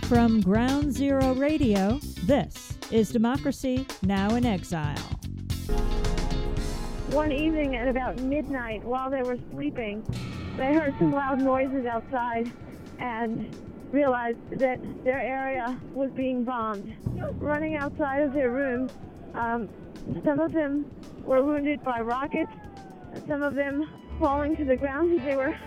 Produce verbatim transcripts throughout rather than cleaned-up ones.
From Ground Zero Radio, this is Democracy Now! In Exile. One evening at about midnight, while they were sleeping, they heard some loud noises outside and realized that their area was being bombed. Running outside of their rooms, um, some of them were wounded by rockets, and some of them falling to the ground as they were.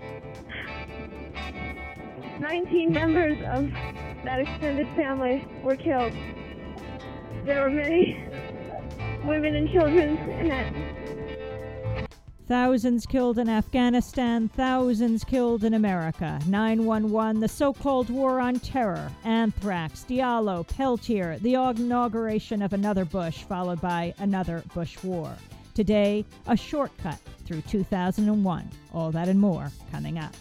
nineteen members of that extended family were killed. There were many women and children in it. Thousands killed in Afghanistan, thousands killed in America. nine one one, the so-called war on terror, anthrax, Diallo, Peltier, the inauguration of another Bush, followed by another Bush war. Today, a shortcut through two thousand one. All that and more coming up.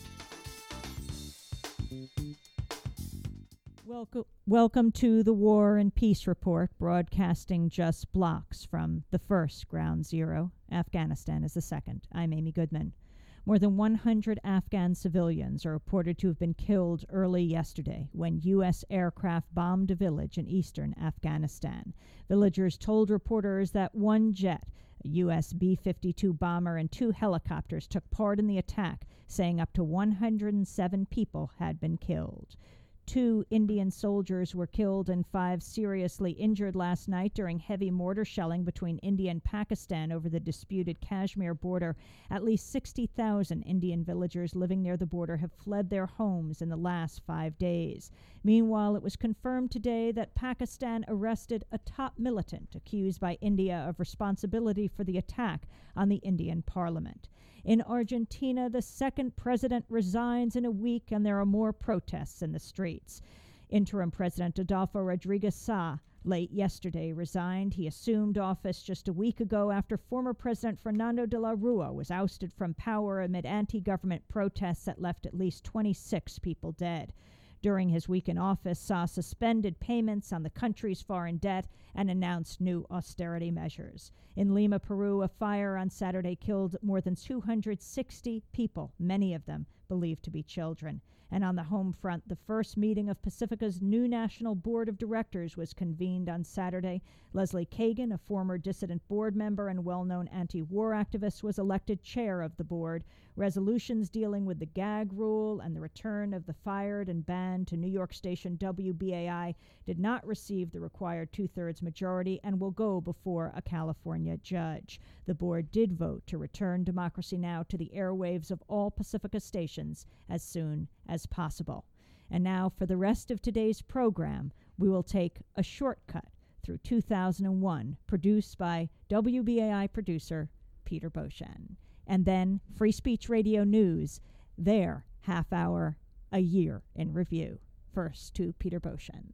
Welcome, welcome to the War and Peace Report, broadcasting just blocks from the first Ground Zero. Afghanistan is the second. I'm Amy Goodman. More than one hundred Afghan civilians are reported to have been killed early yesterday when U S aircraft bombed a village in eastern Afghanistan. Villagers told reporters that one jet, a U S B fifty-two bomber, and two helicopters took part in the attack, saying up to one hundred seven people had been killed. Two Indian soldiers were killed and five seriously injured last night during heavy mortar shelling between India and Pakistan over the disputed Kashmir border. At least sixty thousand Indian villagers living near the border have fled their homes in the last five days. Meanwhile, it was confirmed today that Pakistan arrested a top militant accused by India of responsibility for the attack on the Indian parliament. In Argentina, the second president resigns in a week, and there are more protests in the streets. Interim President Adolfo Rodriguez Sá late yesterday resigned. He assumed office just a week ago after former President Fernando de la Rúa was ousted from power amid anti-government protests that left at least twenty-six people dead. During his week in office, Sá suspended payments on the country's foreign debt and announced new austerity measures. In Lima, Peru, a fire on Saturday killed more than two hundred sixty people, many of them believed to be children. And on the home front, the first meeting of Pacifica's new National Board of Directors was convened on Saturday. Leslie Kagan, a former dissident board member and well-known anti-war activist, was elected chair of the board. Resolutions dealing with the gag rule and the return of the fired and banned to New York station W B A I did not receive the required two-thirds majority and will go before a California judge. The board did vote to return Democracy Now! To the airwaves of all Pacifica stations as soon as possible. And now for the rest of today's program, we will take a shortcut through two thousand one, produced by W B A I producer Peter Beauchamp. And then Free Speech Radio News, their half hour a year in review. First to Peter Beauchamp.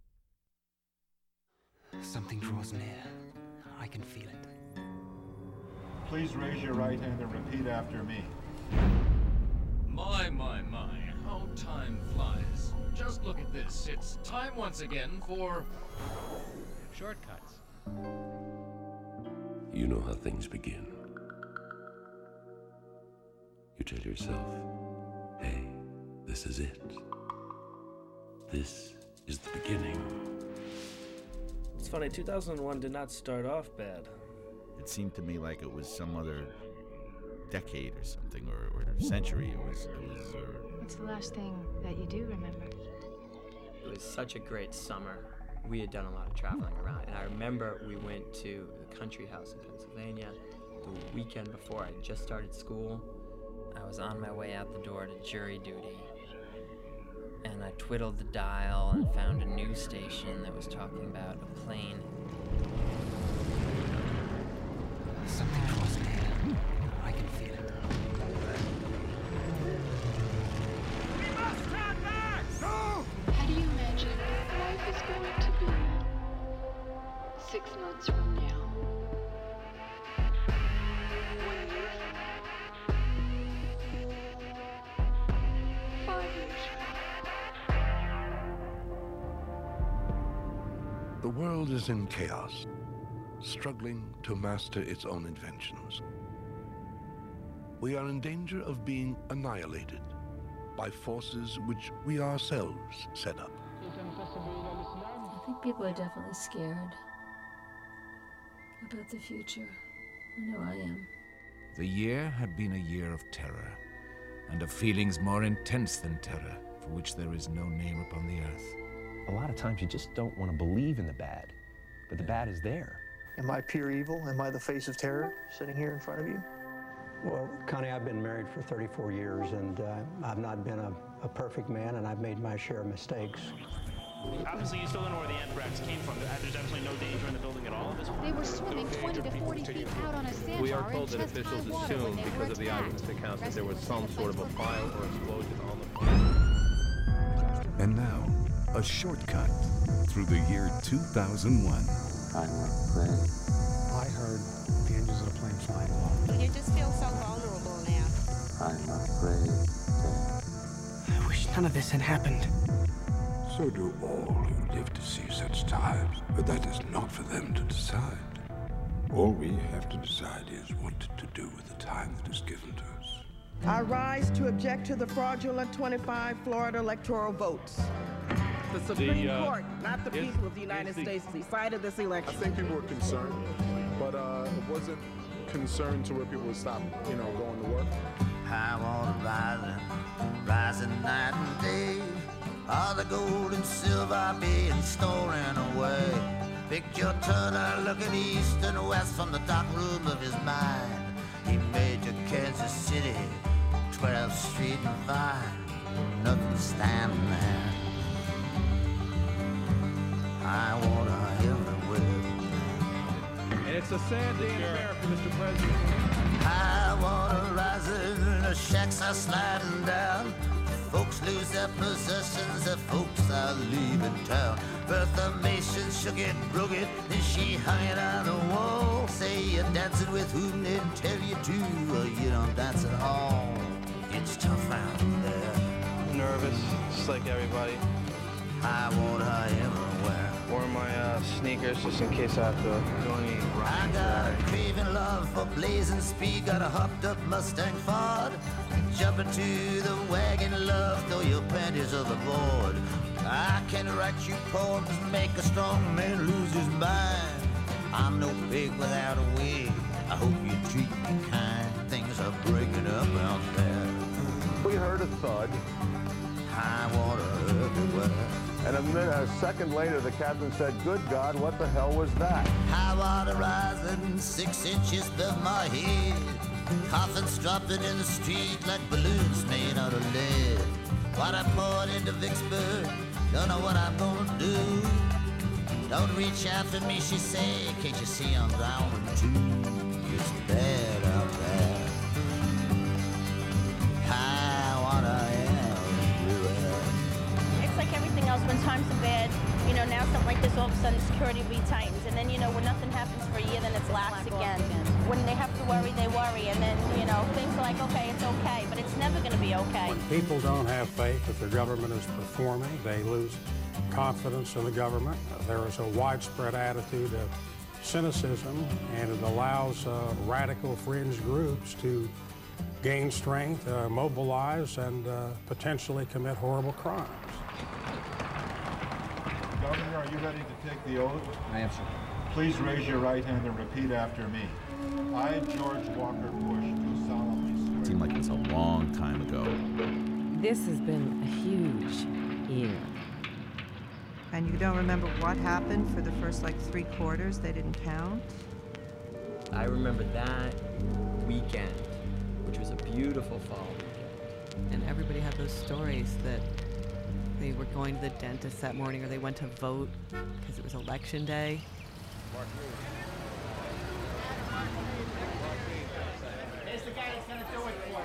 Something draws near. I can feel it. Please raise your right hand and repeat after me. My, my, my, how time flies. Just look at this. It's time once again for shortcuts. You know how things begin. You tell yourself, hey, this is it. This is the beginning. It's funny, two thousand one did not start off bad. It seemed to me like it was some other decade or something, or, or century. It was, it was. Uh... What's the last thing that you do remember? It was such a great summer. We had done a lot of traveling around, and I remember we went to the country house in Pennsylvania the weekend before I just started school. I was on my way out the door to jury duty, and I twiddled the dial and found a news station that was talking about a plane. Something draws near. I can feel it. We must turn back! No! How do you imagine life is going to be six months from now? One year from now? Five years from now? The world is in chaos, struggling to master its own inventions. We are in danger of being annihilated by forces which we ourselves set up. I think people are definitely scared about the future. I know I am. The year had been a year of terror, and of feelings more intense than terror, for which there is no name upon the earth. A lot of times you just don't want to believe in the bad, but the bad is there. Am I pure evil? Am I the face of terror sitting here in front of you? Well, Connie, I've been married for thirty-four years, and uh, I've not been a, a perfect man, and I've made my share of mistakes. Obviously, you still don't know where the anthrax came from. There's absolutely no danger in the building at all. They were swimming twenty to forty feet out on a sandbar. We are told that officials assumed, because of the eyewitness accounts, that there was some sort of a fire or explosion on the plane. And now, a shortcut through the year two thousand one. I'm afraid. I heard the engines of the plane flying off. You just feel so vulnerable now. I'm afraid. I wish none of this had happened. So do all who live to see such times, but that is not for them to decide. All we have to decide is what to do with the time that is given to us. I rise to object to the fraudulent twenty-five Florida electoral votes. The Supreme the, uh, Court, not the is, people of the United the, States, decided this election. I think people were concerned, but uh, it wasn't concerned to where people would stop, you know, going to work. High water rising, rising night and day. All the gold and silver being stolen away. Pick your turn, look at east and west from the dark room of his mind. He made you Kansas City, twelfth Street and Vine. Nothing standing there. High water everywhere. And it's a sad day in America, Mister President. High water rising, the shacks are sliding down. Folks lose their possessions, the folks are leaving town. Bertha Mason shook it, broke it, and she hung it on the wall. Say you're dancing with whom they tell you to, or you don't dance at all. It's tough out there. Nervous, just like everybody. High water everywhere. Wearing my uh, sneakers just in case I have to go any I got a craving love for blazing speed. Got a hopped up Mustang Ford. Jump into the wagon, love, throw your panties overboard. I can write you poems, make a strong man lose his mind. I'm no pig without a wig. I hope you treat me kind. Things are breaking up out there. We heard a thud. High water everywhere. And a, minute, a second later, the captain said, "Good God, what the hell was that?" High water rising six inches above my head. Coffins dropping in the street like balloons made out of lead. Water poured into Vicksburg, don't know what I'm gonna do. Don't reach out for me, she said, can't you see I'm drowning too? It's bad out there. High water everywhere. It's like everything else, when times are bad, you know, now something like this, all of a sudden security retightens, and then, you know, when nothing happens for a year, then it's lax again. When they have to worry, they worry, and then, you know, things are like, okay, it's okay, but it's never going to be okay. When people don't have faith that their government is performing, they lose confidence in the government. Uh, there is a widespread attitude of cynicism, and it allows uh, radical fringe groups to gain strength, uh, mobilize, and uh, potentially commit horrible crimes. Governor, are you ready to take the oath? I am, sir. Please raise your right hand and repeat after me. I, George Walker Bush, do solemnly swear. It seemed like it was a long time ago. This has been a huge year. And you don't remember what happened for the first, like, three quarters? They didn't count? I remember that weekend, which was a beautiful fall weekend. And everybody had those stories that they were going to the dentist that morning, or they went to vote because it was election day. Here's the guy that's gonna do it for you.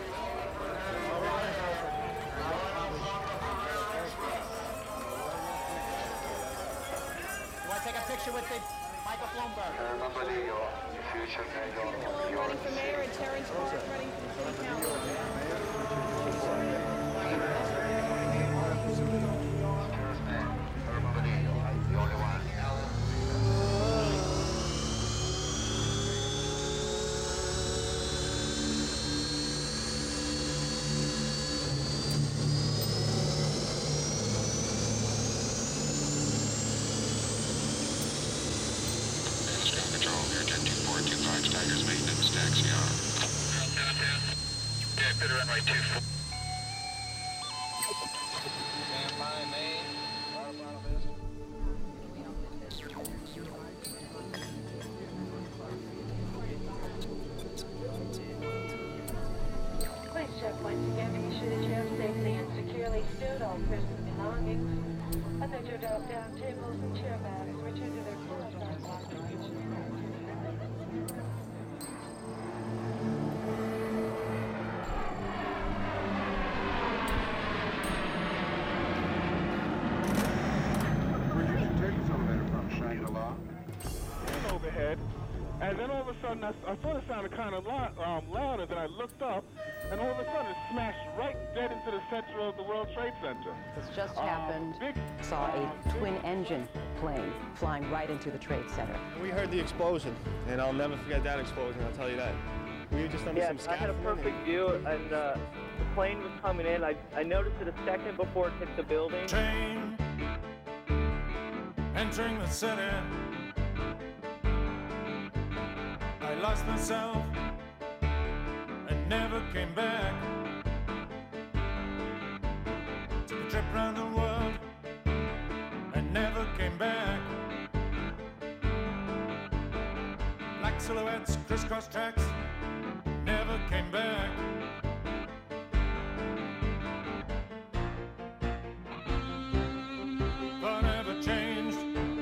You wanna take a picture with the Michael Bloomberg? Remember the, uh, the future Hello, running for mayor, and Terrence Park running for city council. Air ten two four two five, Tigers maintenance, taxi on. Yeah, pit runway two four. Stand by, main. Please check once again to be sure that you have safely and securely stowed all personal belongings. And that your drop-down tables and chair bags return to their full-time occupation. Where'd you take us over there from, Shangri-La? In overhead, and then all of a sudden I, I thought it sounded kind of loud, um, loud, and then I looked up, and all of a sudden it smashed right dead into the center of the World Trade Center. This just Um, happened. big- Saw a twin-engine plane flying right into the Trade Center. We heard the explosion, and I'll never forget that explosion, I'll tell you that. We were just under yeah, some I had a scaffolding. perfect view, and uh, the plane was coming in. I, I noticed it a second before it hit the building. Train entering the city. I lost myself and never came back. Took a trip around the world and never came back. Black silhouettes, crisscross tracks, never came back. But never changed.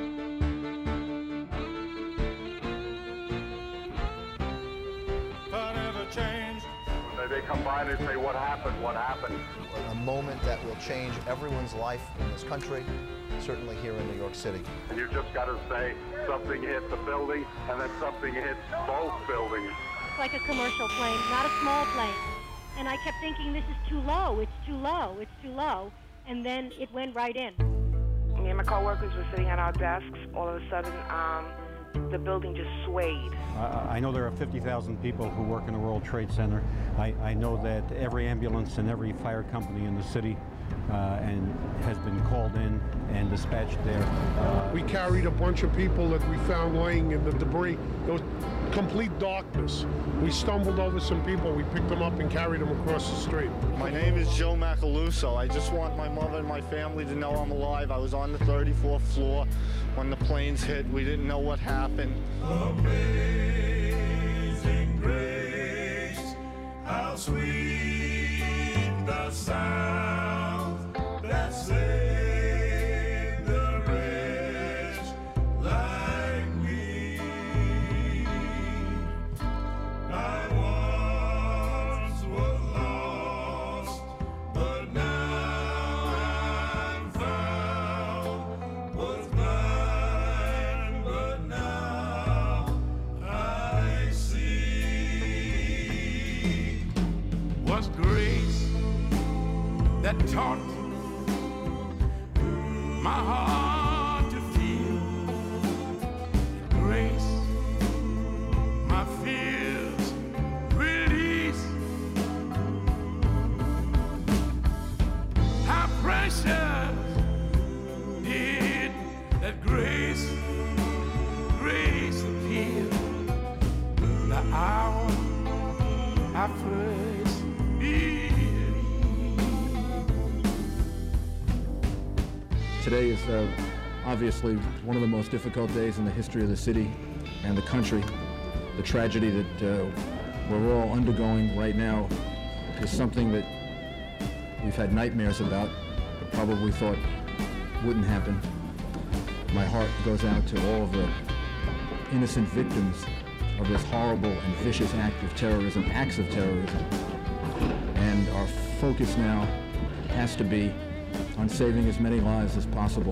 But never changed. They come by and they say, what happened, what happened? A moment that will change everyone's life in this country, certainly here in New York City. And you just got to say something hit the building, and then something hit both buildings. It's like a commercial plane, not a small plane. And I kept thinking, this is too low, it's too low, it's too low. And then it went right in. Me and my coworkers were sitting at our desks. All of a sudden, um, the building just swayed. Uh, I know there are fifty thousand people who work in the World Trade Center. I, I know that every ambulance and every fire company in the city uh, and has been called in and dispatched there. Uh, We carried a bunch of people that we found laying in the debris. It was complete darkness. We stumbled over some people. We picked them up and carried them across the street. My name is Joe Macaluso. I just want my mother and my family to know I'm alive. I was on the thirty-fourth floor when the planes hit. We didn't know what happened. Amazing grace, how sweet the sound that saved the wretch like me. I once was lost, but now I'm found. Was blind, but now I see. Was grace that taught my heart to feel. Grace, my fears release. How precious did that grace, grace appear. The hour I first believed. Today is uh, obviously one of the most difficult days in the history of the city and the country. The tragedy that uh, we're all undergoing right now is something that we've had nightmares about, but probably thought wouldn't happen. My heart goes out to all of the innocent victims of this horrible and vicious act of terrorism, acts of terrorism. And our focus now has to be on saving as many lives as possible.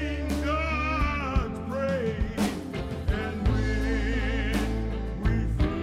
We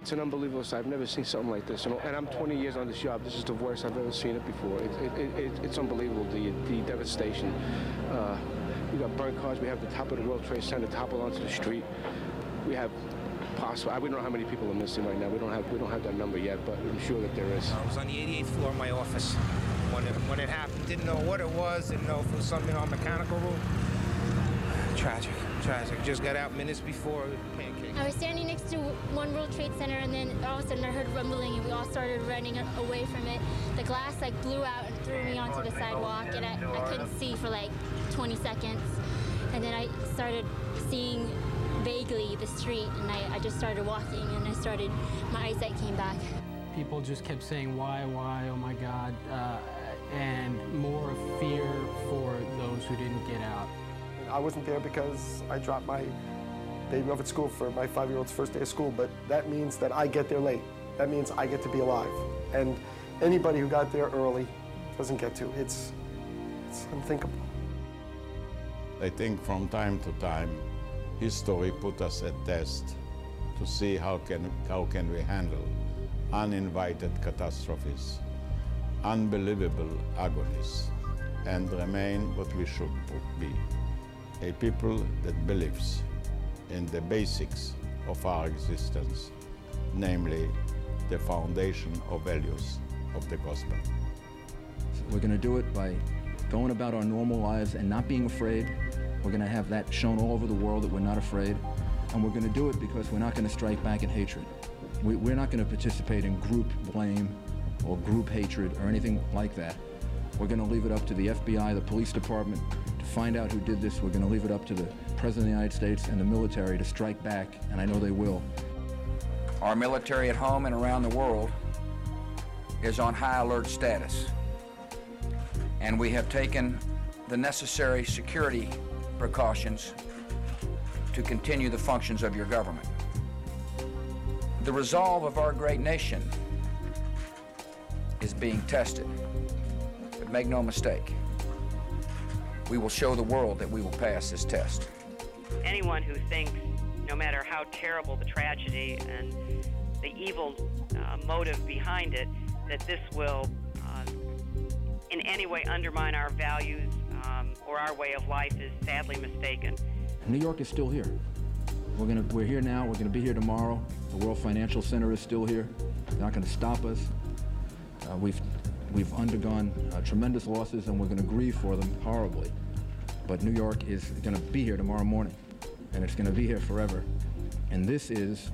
It's an unbelievable sight. I've never seen something like this. You know, and I'm twenty years on this job. This is the worst I've ever seen it before. It, it, it, it, it's unbelievable, the, the devastation. Uh, we got burnt cars. We have the top of the World Trade Center toppled onto the street. We have possible. I we don't know how many people are missing right now. We don't have we don't have that number yet, but I'm sure that there is. I was on the eighty-eighth floor of my office when it, when it happened. Didn't know what it was. Didn't know if it was something on mechanical room. Tragic, tragic. Just got out minutes before pancake. I was standing next to One World Trade Center, and then all of a sudden I heard rumbling, and we all started running away from it. The glass like blew out and threw me onto the sidewalk, and I, I couldn't see for like twenty seconds. And then I started seeing vaguely the street, and I, I just started walking, and I started, my eyesight came back. People just kept saying, why, why, oh my God, uh, and more fear for those who didn't get out. I wasn't there because I dropped my baby off at school for my five-year-old's first day of school, but that means that I get there late. That means I get to be alive. And anybody who got there early doesn't get to. It's, it's unthinkable. I think from time to time, history put us at test to see how can, how can we handle uninvited catastrophes, unbelievable agonies, and remain what we should be, a people that believes in the basics of our existence, namely the foundation of values of the gospel. We're going to do it by going about our normal lives and not being afraid. We're going to have that shown all over the world that we're not afraid. And we're going to do it because we're not going to strike back in hatred. We, we're not going to participate in group blame or group hatred or anything like that. We're going to leave it up to the F B I, the police department, to find out who did this. We're going to leave it up to the President of the United States and the military to strike back, and I know they will. Our military at home and around the world is on high alert status, and we have taken the necessary security precautions to continue the functions of your government. The resolve of our great nation is being tested, but make no mistake, we will show the world that we will pass this test. Anyone who thinks, no matter how terrible the tragedy and the evil uh, motive behind it, that this will uh, in any way undermine our values um, or our way of life is sadly mistaken. New York is still here. We're gonna, we're here now, we're gonna be here tomorrow. The World Financial Center is still here. They're not gonna stop us. Uh, we've, we've undergone uh, tremendous losses, and we're gonna grieve for them horribly. But New York is gonna be here tomorrow morning, and it's gonna be here forever. And this is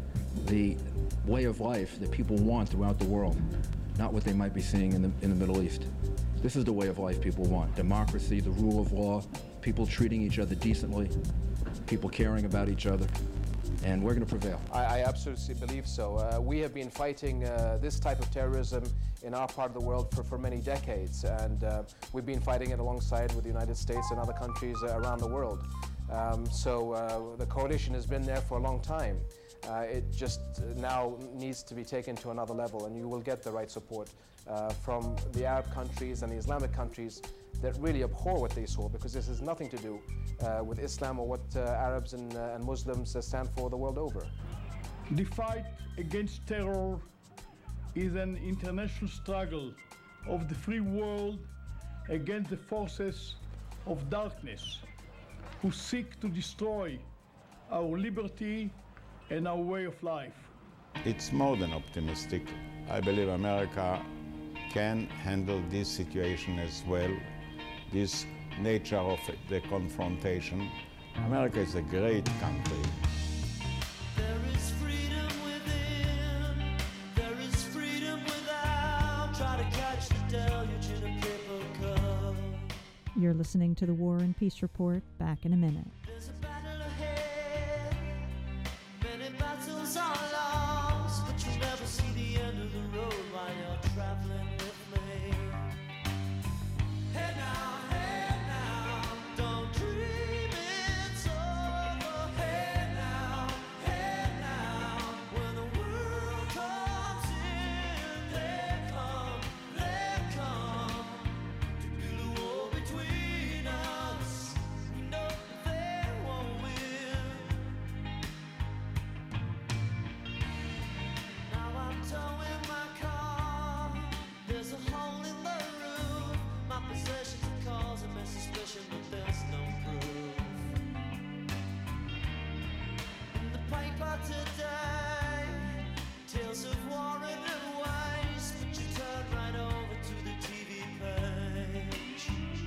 the way of life that people want throughout the world, not what they might be seeing in the, in the Middle East. This is the way of life people want. Democracy, the rule of law, people treating each other decently, people caring about each other, and we're going to prevail. I, I absolutely believe so. Uh, we have been fighting uh, this type of terrorism in our part of the world for, for many decades, and uh, we've been fighting it alongside with the United States and other countries uh, around the world. Um, so uh, the coalition has been there for a long time. Uh, it just now needs to be taken to another level, and you will get the right support uh, from the Arab countries and the Islamic countries that really abhor what they saw, because this has nothing to do uh, with Islam or what uh, Arabs and, uh, and Muslims uh, stand for the world over. The fight against terror is an international struggle of the free world against the forces of darkness who seek to destroy our liberty and our way of life. It's more than optimistic. I believe America can handle this situation as well, this nature of the confrontation. America is a great country. There is freedom within, there is freedom without. Try to catch the deluge in a paper cup. You're listening to the War and Peace Report. Back in a minute. There's a battle ahead, many battles are lost, but you never see the end of the road while you're traveling with me. Hey now, hey now, don't dream it's over. Hey now, hey now, when the world comes in, they come, they come to build a wall between us. We know they won't win. about today. Tales of war and waste, but you turn right over to the T V page.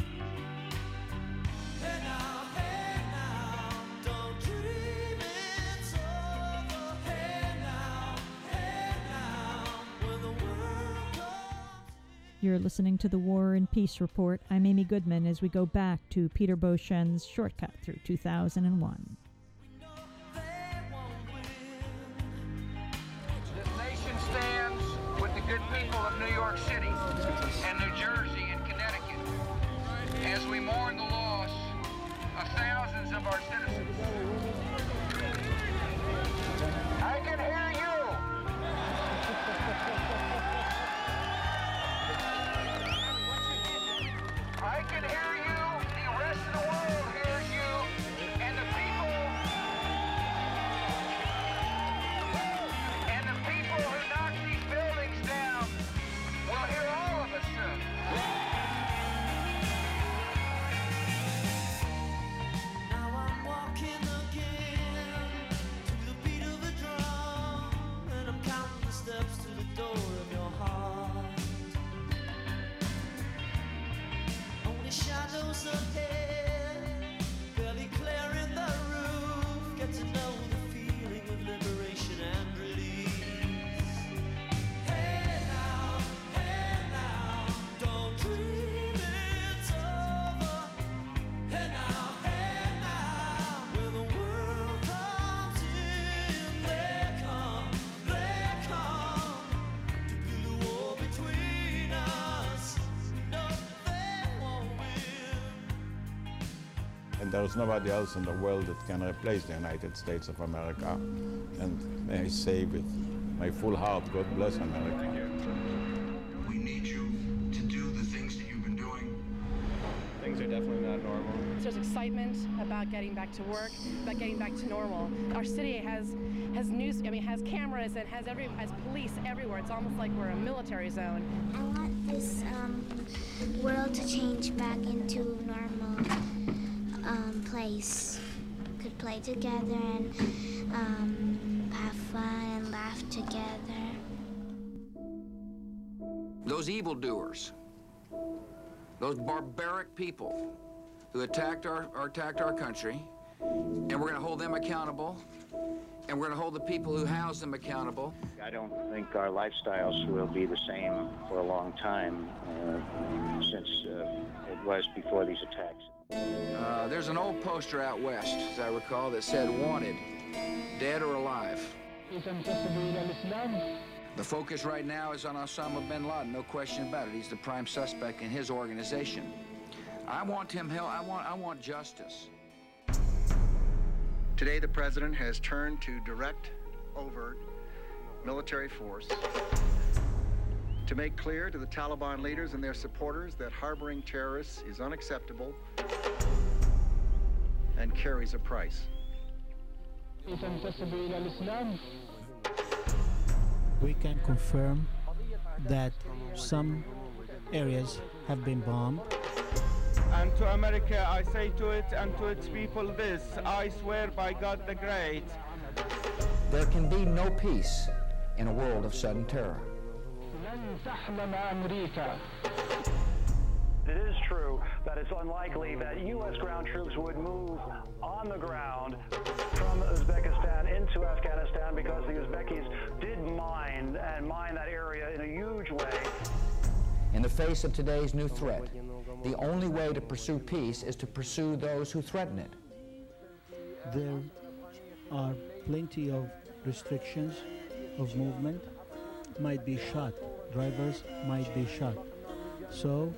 Hey now, hey now, don't dream it's over. Hey now, hey now, when the world comes. You're listening to the War and Peace Report. I'm Amy Goodman as we go back to Peter Beauchen's shortcut through two thousand one. This nation stands with the good people of New York City and New Jersey and Connecticut as we mourn the loss of thousands of our citizens. I can hear you. I can hear you. The rest of the world hears you. And the people And the people who knock these buildings down will hear all of us soon. Now I'm walking again to the beat of a drum, and I'm counting the steps to the door of your heart. Only shadows ahead, barely clearing the roof. Get to know the feeling of liberation and release. Hey now, hey now, don't dream it's over. Hey now, hey now, when the world comes in, they come, they come to build a war between us. No, they won't win. And there's nobody else in the world that can replace the United States of America. And may I say with my full heart, God bless America. We need you to do the things that you've been doing. Things are definitely not normal. There's excitement about getting back to work, about getting back to normal. Our city has has news, I mean, has cameras and has every has police everywhere. It's almost like we're a military zone. I want this um, world to change back into normal um, place. Could play together and um, have fun and laugh together. Those evildoers, those barbaric people who attacked our, or attacked our country, and we're going to hold them accountable, and we're going to hold the people who house them accountable. I don't think our lifestyles will be the same for a long time uh, since uh, it was before these attacks. Uh, there's an old poster out west, as I recall, that said, wanted, dead or alive. The focus right now is on Osama bin Laden, no question about it. He's the prime suspect in his organization. I want him held, I want, I want justice. Today, the president has turned to direct, overt military force to make clear to the Taliban leaders and their supporters that harboring terrorists is unacceptable and carries a price. We can confirm that some areas have been bombed. And to America, I say to it and to its people this, I swear by God the Great. There can be no peace in a world of sudden terror. It is true that it's unlikely that U S ground troops would move on the ground from Uzbekistan into Afghanistan because the Uzbekis did mine and mine that area in a huge way. In the face of today's new threat, the only way to pursue peace is to pursue those who threaten it. There are plenty of restrictions of movement, might be shot. Drivers might be shot. So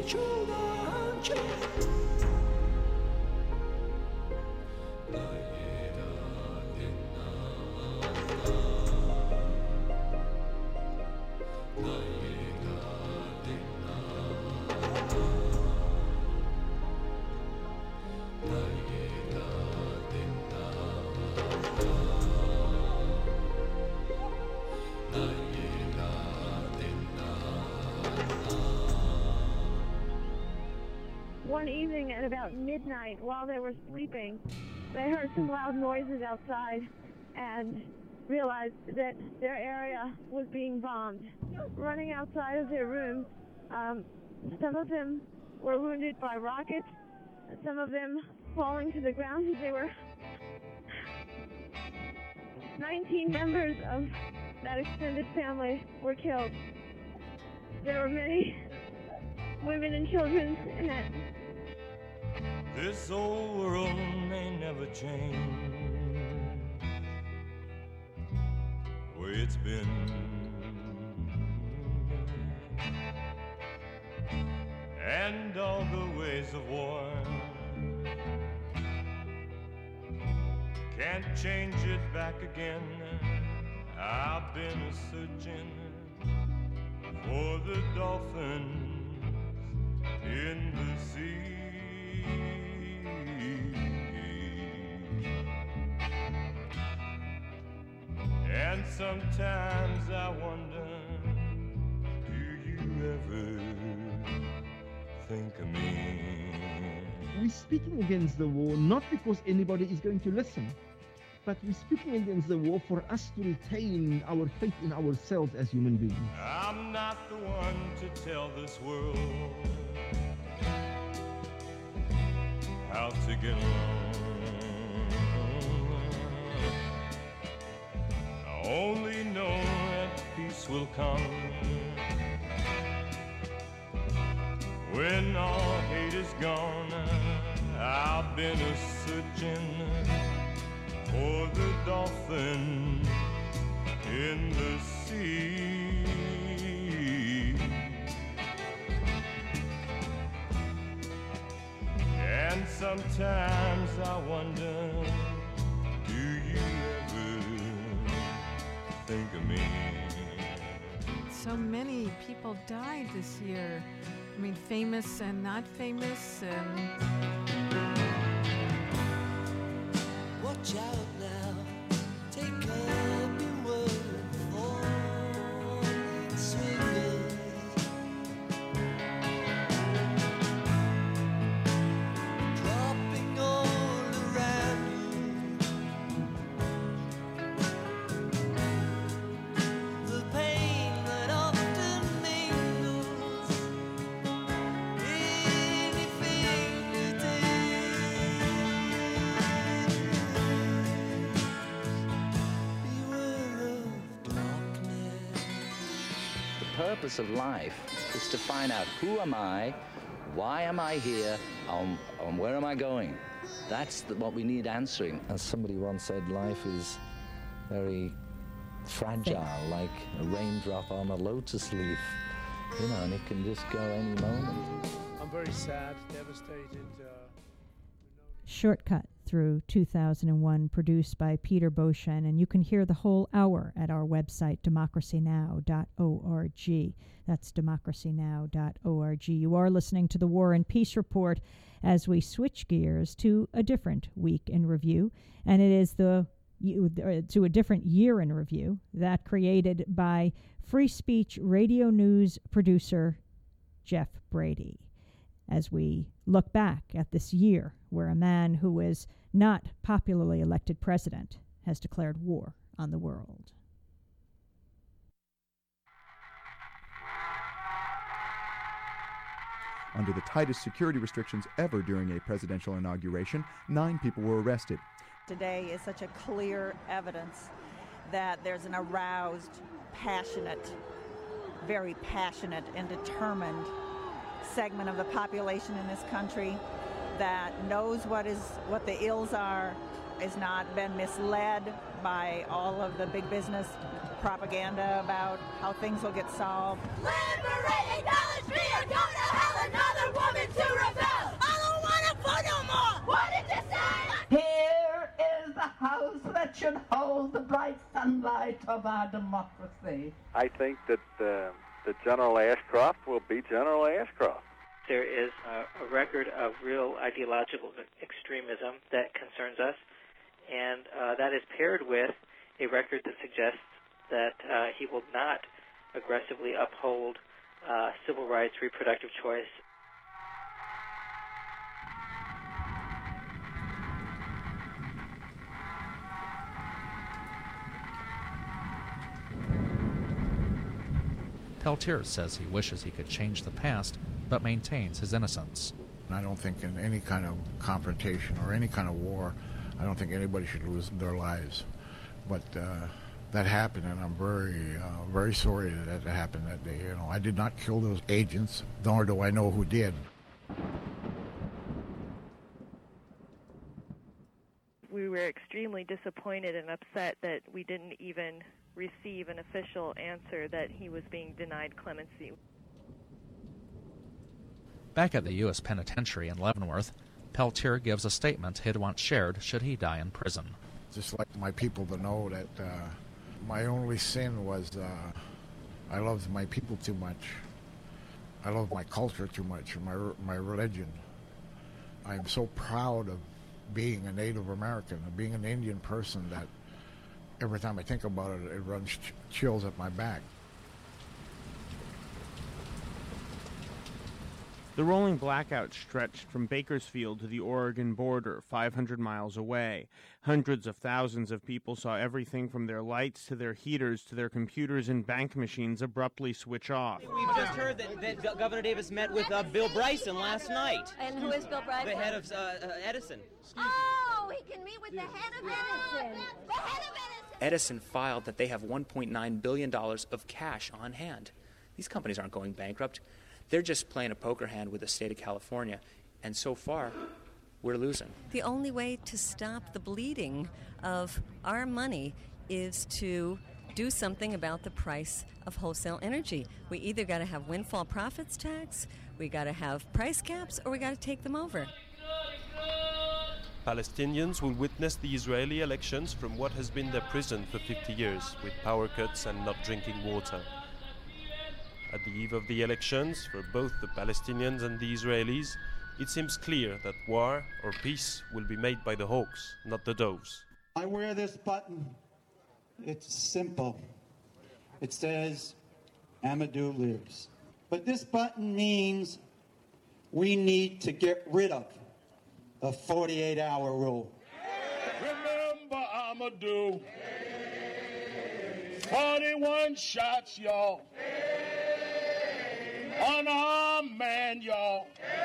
One evening at about midnight, while they were sleeping, they heard some loud noises outside and realized that their area was being bombed. Running outside of their rooms, um, some of them were wounded by rockets, some of them falling to the ground. They were nineteen members of that extended family were killed. There were many women and children in it. This old world may never change the way it's been. And all the ways of war can't change it back again. I've been a-searching for the dolphins in the sea. And sometimes I wonder, do you ever think of me? We're speaking against the war not because anybody is going to listen, but we're speaking against the war for us to retain our faith in ourselves as human beings. I'm not the one to tell this world how to get along. I only know that peace will come when all hate is gone. I've been a-searching for the dolphin in the sea. And sometimes I wonder, do you ever think of me? So many people died this year. I mean, famous and not famous, and Watch out now, take up your word for the swingers. Dropping all around you, the pain that often mingles, anything you The purpose of life is to find out who am I, why am I here, and, and where am I going. That's the, what we need answering. As somebody once said, life is very fragile, like a raindrop on a lotus leaf, you know, and it can just go any moment. I'm very sad, devastated. Uh... Shortcut through two thousand one, produced by Peter Beauchesne, and you can hear the whole hour at our website, democracy now dot org. That's democracy now dot org. You are listening to the War and Peace Report as we switch gears to a different week in review, and it is the uh, to a different year in review, that created by Free Speech Radio News producer Jeff Brady, as we look back at this year where a man who is not popularly elected president has declared war on the world. Under the tightest security restrictions ever during a presidential inauguration, nine people were arrested. Today is such a clear evidence that there's an aroused, passionate, very passionate and determined segment of the population in this country that knows what is what the ills are, has not been misled by all of the big business propaganda about how things will get solved. Liberate, acknowledge me, or go to hell another of our democracy. I think that uh, that General Ashcroft will be General Ashcroft. There is a, a record of real ideological extremism that concerns us, and uh, that is paired with a record that suggests that uh, he will not aggressively uphold uh, civil rights, reproductive choice. Peltier says he wishes he could change the past, but maintains his innocence. I don't think in any kind of confrontation or any kind of war, I don't think anybody should lose their lives. But uh, that happened, and I'm very, uh, very sorry that that happened that day. You know, I did not kill those agents, nor do I know who did. We were extremely disappointed and upset that we didn't even receive an official answer that he was being denied clemency. Back at the U S Penitentiary in Leavenworth, Peltier gives a statement he'd want shared should he die in prison. Just like my people to know that uh, my only sin was uh, I loved my people too much. I loved my culture too much, my my religion. I am so proud of being a Native American, of being an Indian person, that every time I think about it, it runs ch- chills up my back. The rolling blackout stretched from Bakersfield to the Oregon border, five hundred miles away. Hundreds of thousands of people saw everything from their lights to their heaters to their computers and bank machines abruptly switch off. We've just heard that, that Governor Davis met with uh, Bill Bryson last night. And who is Bill Bryson? The head of uh, uh, Edison. Oh, he can meet with the head of Edison. The head of Edison. Edison filed that they have one point nine billion dollars of cash on hand. These companies aren't going bankrupt. They're just playing a poker hand with the state of California, and so far, we're losing. The only way to stop the bleeding of our money is to do something about the price of wholesale energy. We either got to have windfall profits tax, we got to have price caps, or we got to take them over. Palestinians will witness the Israeli elections from what has been their prison for fifty years, with power cuts and not drinking water. At the eve of the elections, for both the Palestinians and the Israelis, it seems clear that war or peace will be made by the hawks, not the doves. I wear this button. It's simple. It says, Amadou lives. But this button means we need to get rid of the forty-eight hour rule. Remember Amadou. forty-one shots, y'all. Unarmed man, y'all.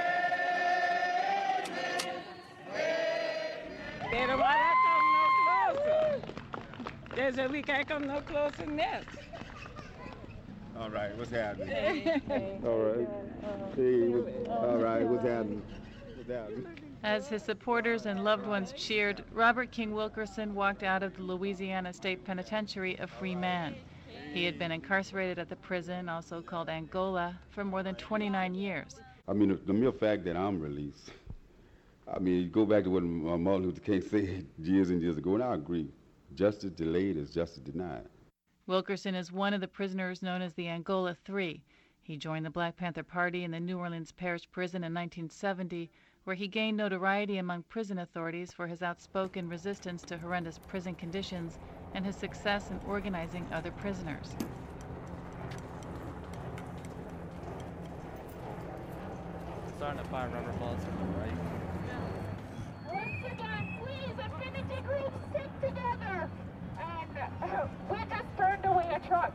They don't want to come no closer. They said we can't come no closer than this. All right, what's happening? Hey. All right. Hey, what, all right, what's happening? What's happening? As his supporters and loved ones cheered, Robert King Wilkerson walked out of the Louisiana State Penitentiary a free man. He had been incarcerated at the prison, also called Angola, for more than twenty-nine years. I mean, the, the mere fact that I'm released, I mean, you go back to what Martin Luther King said years and years ago, and I agree. Justice delayed is justice denied. Wilkerson is one of the prisoners known as the Angola Three. He joined the Black Panther Party in the New Orleans Parish Prison in nineteen seventy, where he gained notoriety among prison authorities for his outspoken resistance to horrendous prison conditions and his success in organizing other prisoners. Starting to fire rubber bullets from the right. Once again, please, affinity groups, stick together. And uh, we just turned away a truck.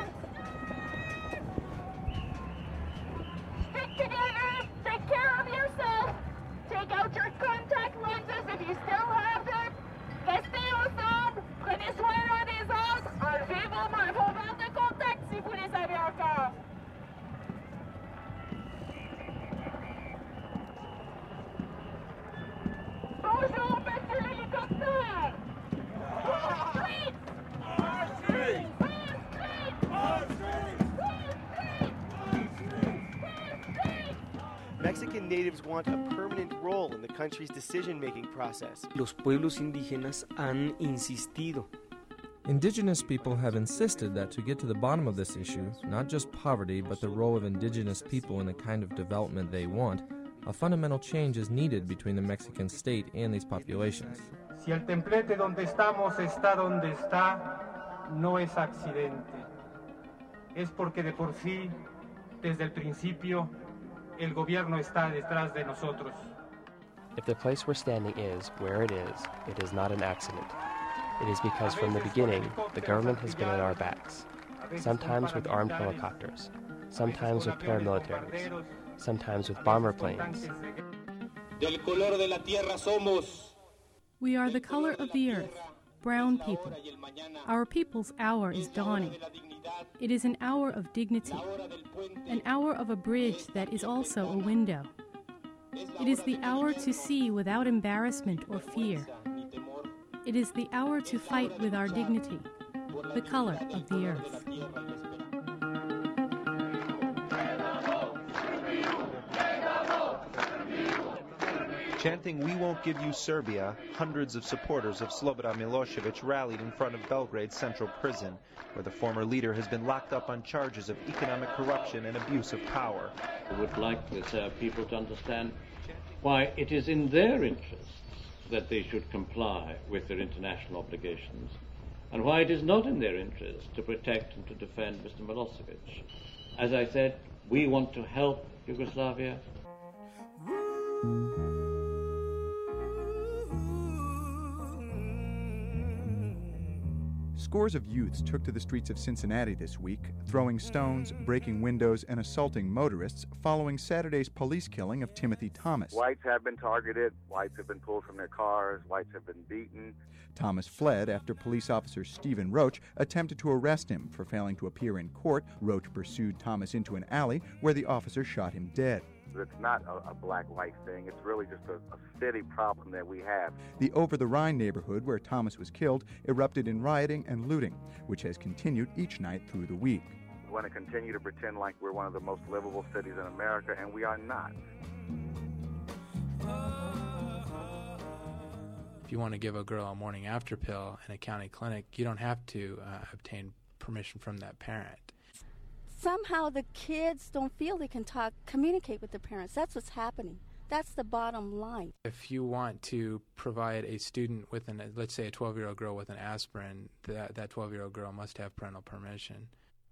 Stick together, take care of yourself. Take out your contact lenses if you still have them. Restez ensemble, prenez soin l'un des autres, enlevez vos mains, vos verres de contact si vous les avez encore. Bonjour, monsieur l'hélicoptère. Wall Street! Wall Street! Wall Street! Wall Street! Wall Street! Mexican natives want a permanent role in the country's decision-making process. Los pueblos indígenas han insistido Indigenous people have insisted that to get to the bottom of this issue, not just poverty, but the role of indigenous people in the kind of development they want, a fundamental change is needed between the Mexican state and these populations. Si el templete donde estamos está donde está, no es accidente. Es porque de por sí, desde el principio, el gobierno está detrás de nosotros. If the place we're standing is where it is, it is not an accident. It is because from the beginning, the government has been at our backs, sometimes with armed helicopters, sometimes with paramilitaries, sometimes with bomber planes. Del color de la tierra somos. We are the color of the earth, brown people. Our people's hour is dawning. It is an hour of dignity, an hour of a bridge that is also a window. It is the hour to see without embarrassment or fear. It is the hour to fight with our dignity, the color of the earth. Chanting, "We won't give you Serbia," hundreds of supporters of Slobodan Milosevic rallied in front of Belgrade's central prison, where the former leader has been locked up on charges of economic corruption and abuse of power. I would like the Serb people to understand why it is in their interests that they should comply with their international obligations, and why it is not in their interest to protect and to defend Mister Milosevic. As I said, we want to help Yugoslavia. Scores of youths took to the streets of Cincinnati this week, throwing stones, breaking windows, and assaulting motorists following Saturday's police killing of Timothy Thomas. Whites have been targeted, whites have been pulled from their cars, whites have been beaten. Thomas fled after police officer Stephen Roach attempted to arrest him for failing to appear in court. Roach pursued Thomas into an alley where the officer shot him dead. It's not a, a black-white thing. It's really just a, a city problem that we have. The Over-the-Rhine neighborhood where Thomas was killed erupted in rioting and looting, which has continued each night through the week. We want to continue to pretend like we're one of the most livable cities in America, and we are not. If you want to give a girl a morning after pill in a county clinic, you don't have to uh, obtain permission from that parent. Somehow the kids don't feel they can talk, communicate with their parents. That's what's happening. That's the bottom line. If you want to provide a student with an, let's say a twelve-year-old girl with an aspirin, that that twelve-year-old girl must have parental permission.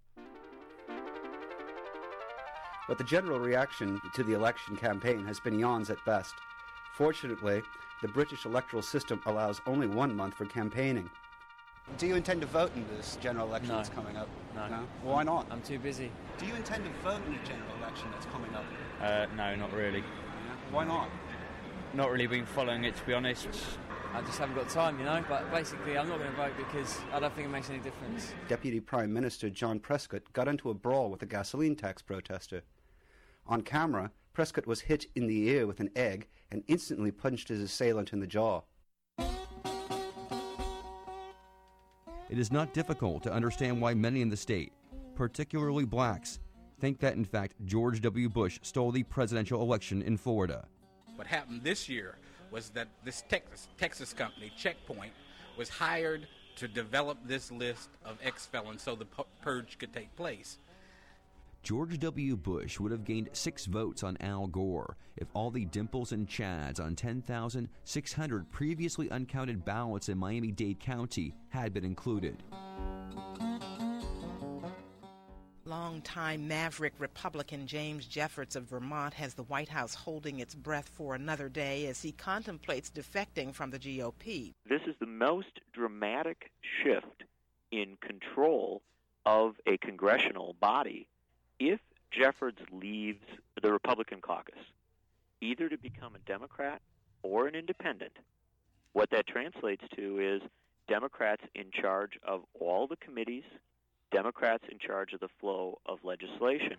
But the general reaction to the election campaign has been yawns at best. Fortunately, the British electoral system allows only one month for campaigning. Do you intend to vote in this general election No. that's coming up? No. no. Well, why not? I'm too busy. Do you intend to vote in the general election that's coming up? Uh, no, not really. Yeah. Why not? Not really been following it, to be honest. I just haven't got time, you know. But basically, I'm not going to vote because I don't think it makes any difference. Deputy Prime Minister John Prescott got into a brawl with a gasoline tax protester. On camera, Prescott was hit in the ear with an egg and instantly punched his assailant in the jaw. It is not difficult to understand why many in the state, particularly blacks, think that in fact George W. Bush stole the presidential election in Florida. What happened this year was that this Texas, Texas company, Checkpoint, was hired to develop this list of ex-felons so the purge could take place. George W. Bush would have gained six votes on Al Gore if all the Dimples and Chads on ten thousand six hundred previously uncounted ballots in Miami-Dade County had been included. Longtime maverick Republican James Jeffords of Vermont has the White House holding its breath for another day as he contemplates defecting from the G O P. This is the most dramatic shift in control of a congressional body. If Jeffords leaves the Republican caucus, either to become a Democrat or an independent, what that translates to is Democrats in charge of all the committees, Democrats in charge of the flow of legislation.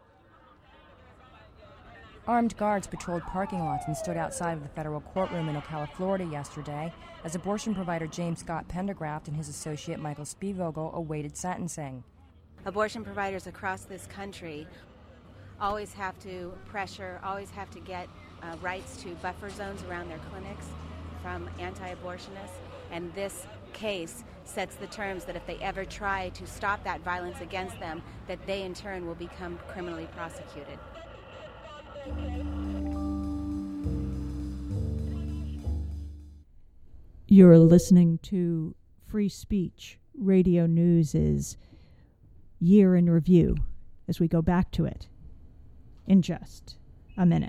Armed guards patrolled parking lots and stood outside of the federal courtroom in Ocala, Florida yesterday as abortion provider James Scott Pendergraft and his associate Michael Spievogel awaited sentencing. Abortion providers across this country always have to pressure, always have to get uh, rights to buffer zones around their clinics from anti-abortionists, and this case sets the terms that if they ever try to stop that violence against them, that they in turn will become criminally prosecuted. You're listening to Free Speech Radio News' Year in Review as we go back to it in just a minute.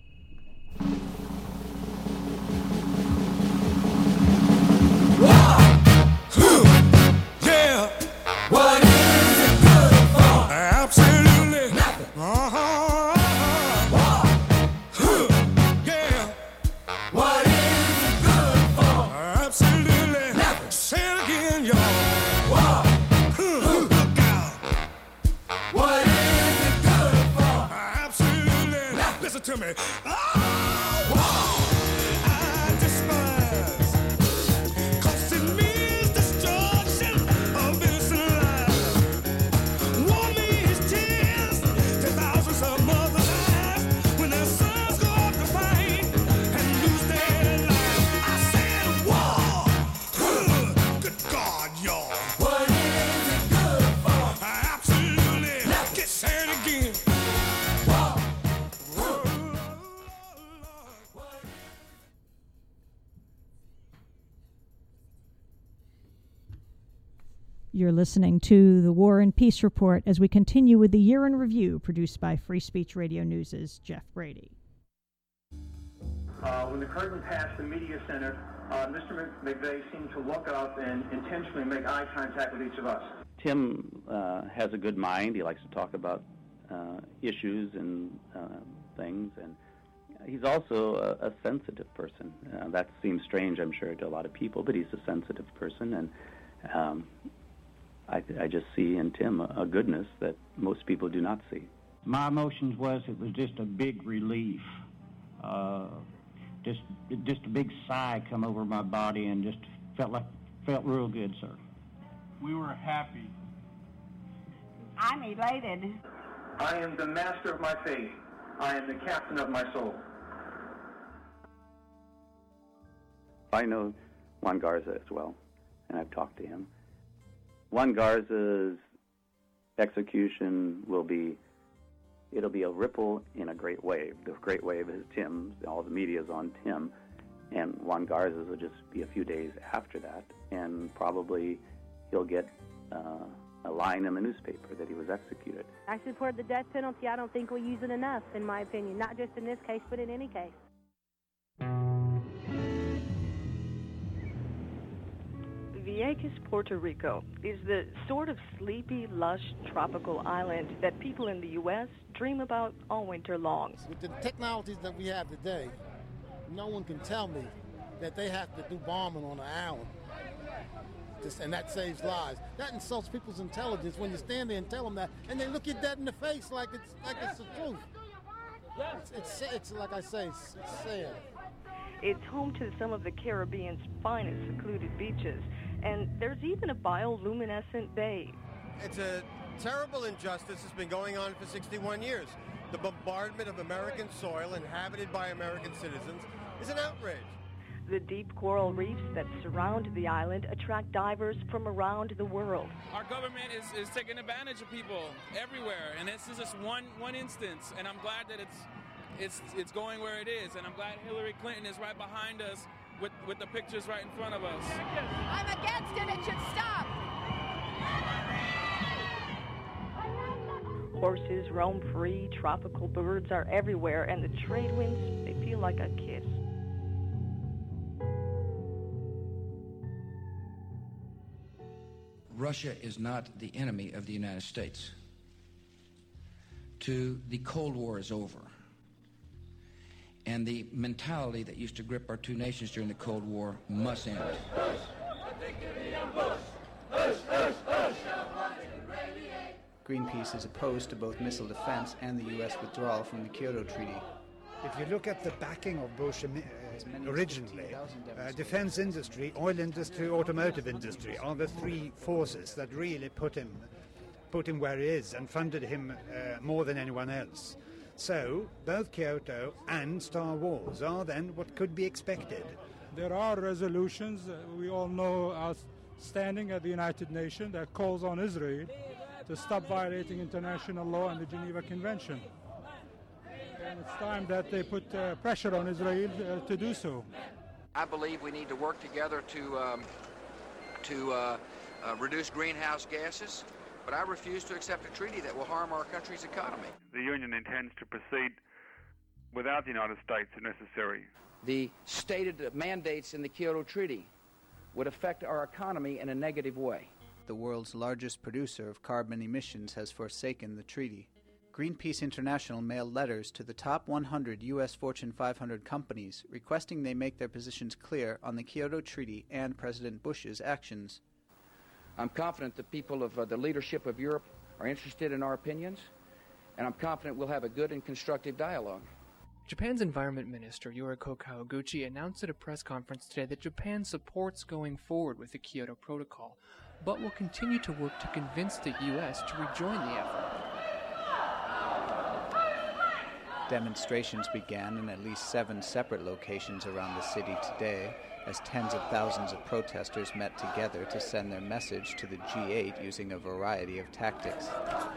Yeah. What is it good for? Absolutely nothing. Uh-huh. Uh-huh. Yeah. What is it good for? Absolutely nothing. Say it again, y'all. Look out. What is it good for? Absolutely nothing. Listen to me. Oh, wow. I despise. 'Cause it means destruction of innocent lives. War means tears to thousands of mothers' eyes when their sons go off to fight and lose their lives. I said war. Good God, y'all. What is it good for? Absolutely. Get said again. You're listening to the War and Peace Report as we continue with the Year in Review produced by Free Speech Radio News' Jeff Brady. Uh, when the curtain passed the media center, uh, Mister McVeigh seemed to look up and intentionally make eye contact with each of us. Tim uh, has a good mind. He likes to talk about uh, issues and uh, things, and he's also a, a sensitive person. Uh, that seems strange, I'm sure, to a lot of people, but he's a sensitive person, and um, I, I just see in Tim a, a goodness that most people do not see. My emotions was it was just a big relief. Uh, just just a big sigh come over my body and just felt like felt real good, sir. We were happy. I'm elated. I am the master of my fate. I am the captain of my soul. I know Juan Garza as well, and I've talked to him. Juan Garza's execution will be, it'll be a ripple in a great wave. The great wave is Tim's, all the media's on Tim, and Juan Garza's will just be a few days after that, and probably he'll get uh, a line in the newspaper that he was executed. I support the death penalty. I don't think we use it enough, in my opinion, not just in this case, but in any case. Vieques, Puerto Rico, is the sort of sleepy, lush, tropical island that people in the U S dream about all winter long. With the technologies that we have today, no one can tell me that they have to do bombing on an island. Just, and that saves lives. That insults people's intelligence when you stand there and tell them that, and they look you dead in the face like it's like it's the truth. It's, it's, it's like I say, it's, it's sad. It's home to some of the Caribbean's finest secluded beaches, and there's even a bioluminescent bay. It's a terrible injustice that's been going on for sixty-one years. The bombardment of American soil inhabited by American citizens is an outrage. The deep coral reefs that surround the island attract divers from around the world. Our government is, is taking advantage of people everywhere, and this is just one one instance, and I'm glad that it's it's it's going where it is, and I'm glad Hillary Clinton is right behind us with, with the pictures right in front of us. I'm against it. It should stop. Horses roam free, tropical birds are everywhere, and the trade winds, they feel like a kiss. Russia is not the enemy of the United States. Two, the Cold War is over. And the mentality that used to grip our two nations during the Cold War must end. Greenpeace is opposed to both missile defense and the U S withdrawal from the Kyoto Treaty. If you look at the backing of Bush uh, originally, uh, defense industry, oil industry, automotive industry are the three forces that really put him, put him where he is and funded him uh, more than anyone else. So, both Kyoto and Star Wars are then what could be expected. There are resolutions. Uh, we all know, as standing at the United Nations that calls on Israel to stop violating international law and the Geneva Convention. And it's time that they put uh, pressure on Israel uh, to do so. I believe we need to work together to, um, to uh, uh, reduce greenhouse gases, but I refuse to accept a treaty that will harm our country's economy. The Union intends to proceed without the United States if necessary. The stated mandates in the Kyoto Treaty would affect our economy in a negative way. The world's largest producer of carbon emissions has forsaken the treaty. Greenpeace International mailed letters to the top one hundred U S Fortune five hundred companies requesting they make their positions clear on the Kyoto Treaty and President Bush's actions. I'm confident the people of uh, the leadership of Europe are interested in our opinions, and I'm confident we'll have a good and constructive dialogue. Japan's Environment Minister Yoriko Kawaguchi announced at a press conference today that Japan supports going forward with the Kyoto Protocol, but will continue to work to convince the U S to rejoin the effort. Demonstrations began in at least seven separate locations around the city today as tens of thousands of protesters met together to send their message to the G eight using a variety of tactics.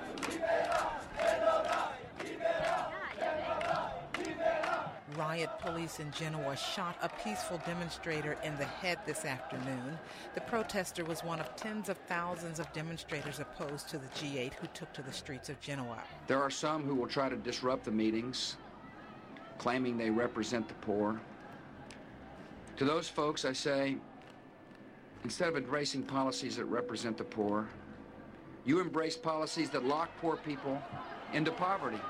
Riot police in Genoa shot a peaceful demonstrator in the head this afternoon. The protester was one of tens of thousands of demonstrators opposed to the G eight who took to the streets of Genoa. There are some who will try to disrupt the meetings, claiming they represent the poor. To those folks, I say, instead of embracing policies that represent the poor, you embrace policies that lock poor people into poverty.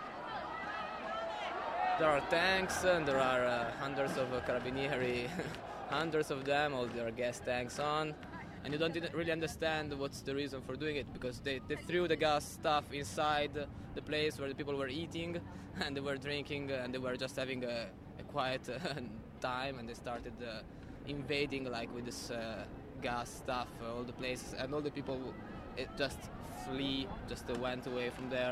There are tanks and there are uh, hundreds of uh, carabinieri, hundreds of them, all their gas tanks on, and you don't really understand what's the reason for doing it, because they, they threw the gas stuff inside the place where the people were eating and they were drinking and they were just having a, a quiet uh, time, and they started uh, invading like with this uh, gas stuff uh, all the places, and all the people it just flee, just uh, went away from there.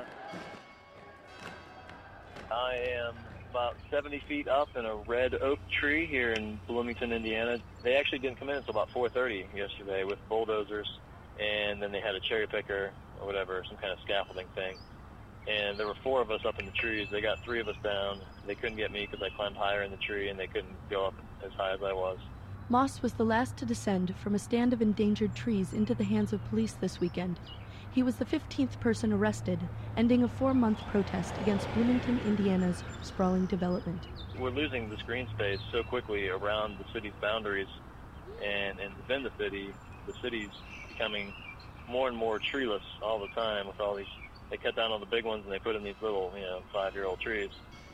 I am about seventy feet up in a red oak tree here in Bloomington, Indiana. They actually didn't come in until about four thirty yesterday with bulldozers, and then they had a cherry picker or whatever, some kind of scaffolding thing. And there were four of us up in the trees. They got three of us down. They couldn't get me because I climbed higher in the tree, and they couldn't go up as high as I was. Moss was the last to descend from a stand of endangered trees into the hands of police this weekend. He was the fifteenth person arrested, ending a four-month protest against Bloomington, Indiana's sprawling development. We're losing this green space so quickly around the city's boundaries, and, and within the city, the city's becoming more and more treeless all the time with all these. They cut down all the big ones and they put in these little, you know, five-year-old trees.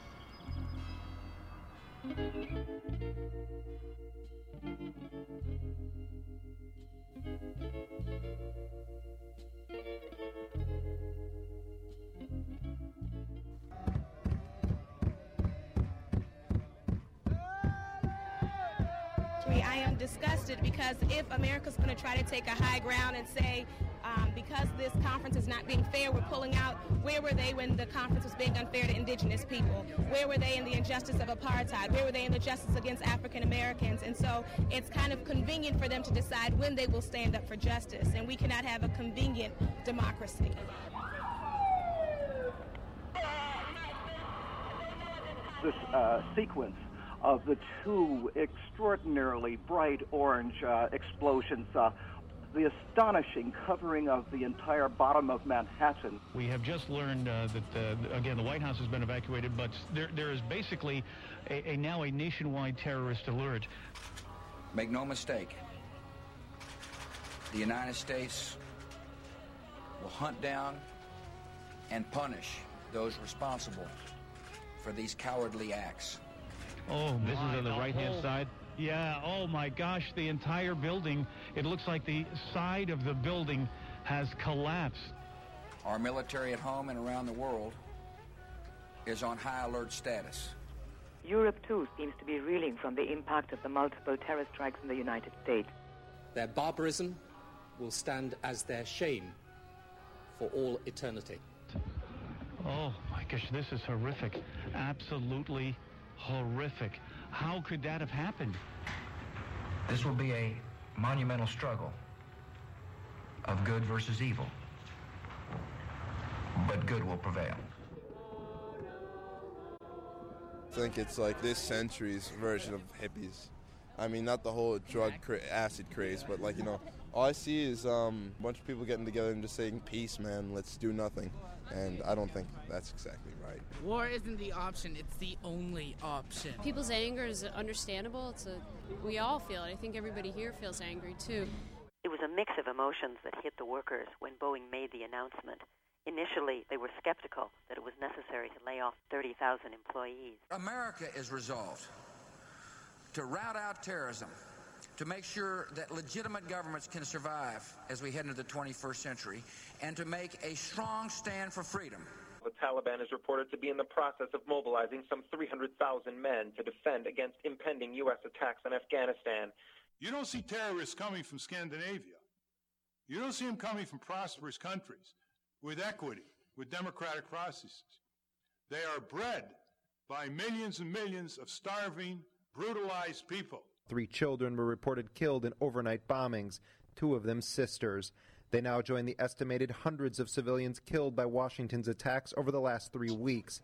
I am disgusted because if America's going to try to take a high ground and say, um, because this conference is not being fair, we're pulling out, where were they when the conference was being unfair to indigenous people? Where were they in the injustice of apartheid? Where were they in the justice against African Americans? And so it's kind of convenient for them to decide when they will stand up for justice, and we cannot have a convenient democracy. This uh, sequence of the two extraordinarily bright orange uh, explosions, uh, the astonishing covering of the entire bottom of Manhattan. We have just learned uh, that, uh, again, the White House has been evacuated, but there, there is basically a, a now a nationwide terrorist alert. Make no mistake, the United States will hunt down and punish those responsible for these cowardly acts. Oh, this my, is on the right-hand oh. side. Yeah, oh my gosh, the entire building, it looks like the side of the building has collapsed. Our military at home and around the world is on high alert status. Europe, too, seems to be reeling from the impact of the multiple terror strikes in the United States. Their barbarism will stand as their shame for all eternity. Oh my gosh, this is horrific. Absolutely horrific. How could that have happened? This will be a monumental struggle of good versus evil. But good will prevail. I think it's like this century's version of hippies. I mean, not the whole drug cra- acid craze, but like, you know, all I see is um, a bunch of people getting together and just saying, peace, man, let's do nothing. And I don't think that's exactly right. War isn't the option, it's the only option. People's anger is understandable. It's a, we all feel it. I think everybody here feels angry, too. It was a mix of emotions that hit the workers when Boeing made the announcement. Initially, they were skeptical that it was necessary to lay off thirty thousand employees. America is resolved to rout out terrorism, to make sure that legitimate governments can survive as we head into the twenty-first century, and to make a strong stand for freedom. The Taliban is reported to be in the process of mobilizing some three hundred thousand men to defend against impending U S attacks on Afghanistan. You don't see terrorists coming from Scandinavia. You don't see them coming from prosperous countries with equity, with democratic processes. They are bred by millions and millions of starving, brutalized people. Three children were reported killed in overnight bombings, two of them sisters. They now join the estimated hundreds of civilians killed by Washington's attacks over the last three weeks.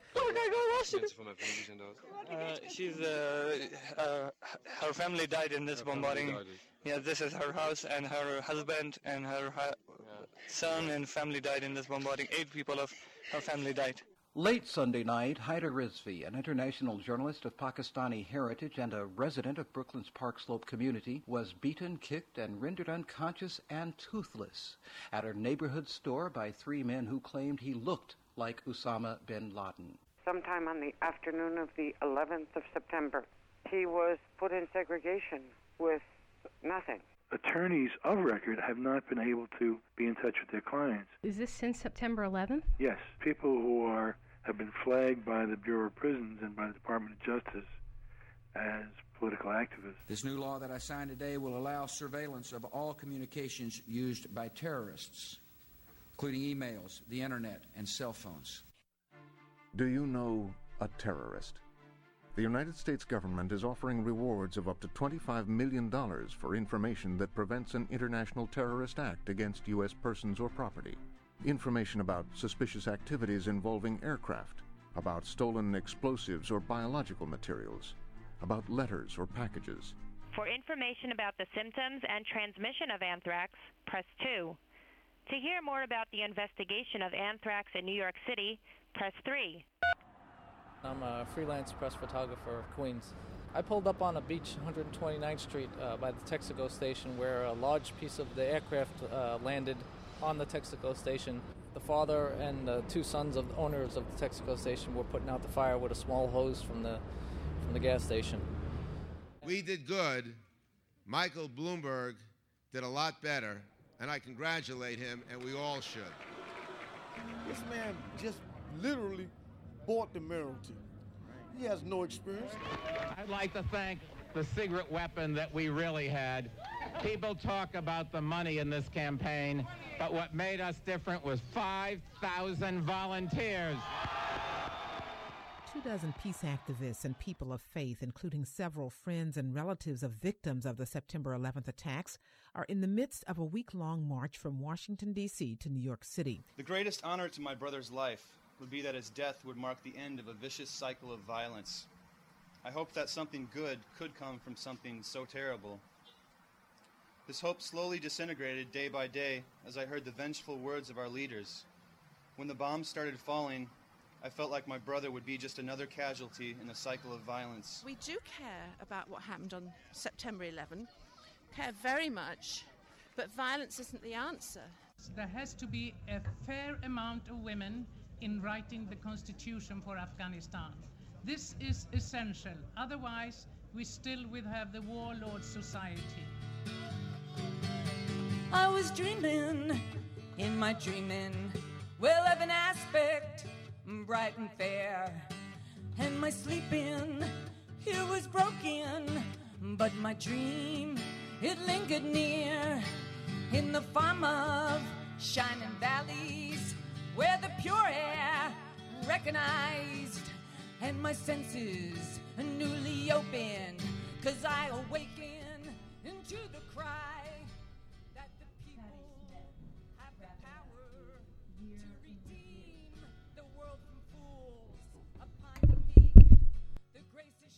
Uh, she's, uh, uh, her family died in this her bombarding. Yeah, this is her house, and her husband and her ha- son and family died in this bombarding. Eight people of her family died. Late Sunday night, Haider Rizvi, an international journalist of Pakistani heritage and a resident of Brooklyn's Park Slope community, was beaten, kicked, and rendered unconscious and toothless at a neighborhood store by three men who claimed he looked like Osama bin Laden. Sometime on the afternoon of the eleventh of September, he was put in segregation with nothing. Attorneys of record have not been able to be in touch with their clients. Is this since September eleventh? Yes. People who are have been flagged by the Bureau of Prisons and by the Department of Justice as political activists. This new law that I signed today will allow surveillance of all communications used by terrorists, including emails, the internet, and cell phones. Do you know a terrorist? The United States government is offering rewards of up to twenty-five million dollars for information that prevents an international terrorist act against U S persons or property. Information about suspicious activities involving aircraft, about stolen explosives or biological materials, about letters or packages. For information about the symptoms and transmission of anthrax, press two. To hear more about the investigation of anthrax in New York City, press three. I'm a freelance press photographer of Queens. I pulled up on a beach, one hundred twenty-ninth Street, uh, by the Texaco station, where a large piece of the aircraft uh, landed on the Texaco station. The father and the two sons of the owners of the Texaco station were putting out the fire with a small hose from the from the gas station. We did good. Michael Bloomberg did a lot better, and I congratulate him, and we all should. This man just literally bought the mayoralty. He has no experience. I'd like to thank the secret weapon that we really had. People talk about the money in this campaign, but what made us different was five thousand volunteers. Two dozen peace activists and people of faith, including several friends and relatives of victims of the September eleventh attacks, are in the midst of a week-long march from Washington, D C to New York City. The greatest honor to my brother's life would be that his death would mark the end of a vicious cycle of violence. I hope that something good could come from something so terrible. This hope slowly disintegrated day by day as I heard the vengeful words of our leaders. When the bombs started falling, I felt like my brother would be just another casualty in a cycle of violence. We do care about what happened on September eleventh, care very much, but violence isn't the answer. There has to be a fair amount of women in writing the constitution for Afghanistan. This is essential, otherwise we still will have the warlord society. I was dreaming, in my dreaming, well of an aspect bright and fair, and my sleeping here was broken, but my dream, it lingered near, in the farm of shining valleys, where the pure air recognized, and my senses newly opened, 'cause I awaken into the cry that the people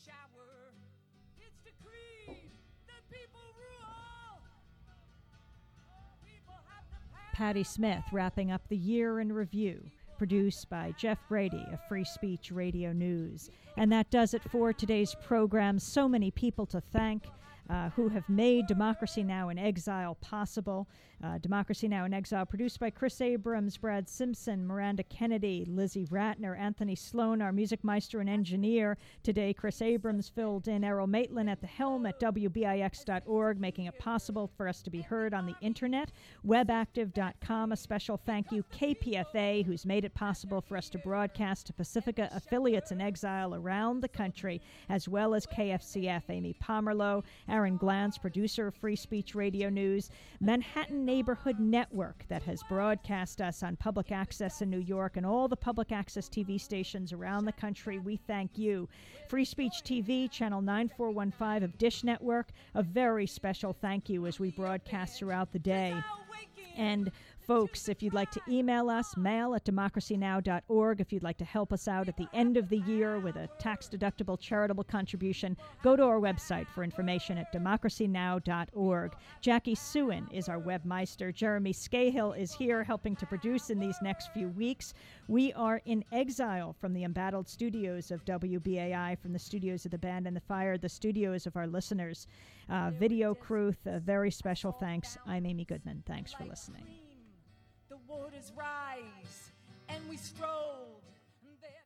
shower. It's decreed that people rule. People have the power. Patti Smith wrapping up the year in review. Produced by Jeff Brady of Free Speech Radio News. And that does it for today's program. So many people to thank uh, who have made Democracy Now! In Exile possible. Uh, Democracy Now! In Exile, produced by Chris Abrams, Brad Simpson, Miranda Kennedy, Lizzie Ratner, Anthony Sloan, our music maestro and engineer. Today, Chris Abrams filled in. Errol Maitland at the helm at W B I X dot org, making it possible for us to be heard on the internet. webactive dot com, a special thank you. K P F A, who's made it possible for us to broadcast to Pacifica affiliates in exile around the country, as well as K F C F. Amy Pomerlow, Aaron Glantz, producer of Free Speech Radio News. Manhattan Neighborhood Network, that has broadcast us on public access in New York and all the public access T V stations around the country. We thank you. Free Speech T V, channel nine four one five of Dish Network, a very special thank you as we broadcast throughout the day. And folks, if you'd like to email us, mail at democracy now dot org. If you'd like to help us out at the end of the year with a tax-deductible charitable contribution, go to our website for information at democracy now dot org. Jackie Suin is our webmeister. Jeremy Scahill is here helping to produce in these next few weeks. We are in exile from the embattled studios of W B A I, from the studios of the Band and the Fire, the studios of our listeners. Uh, video crew, a very special thanks. I'm Amy Goodman. Thanks for listening. The waters rise, and we strolled there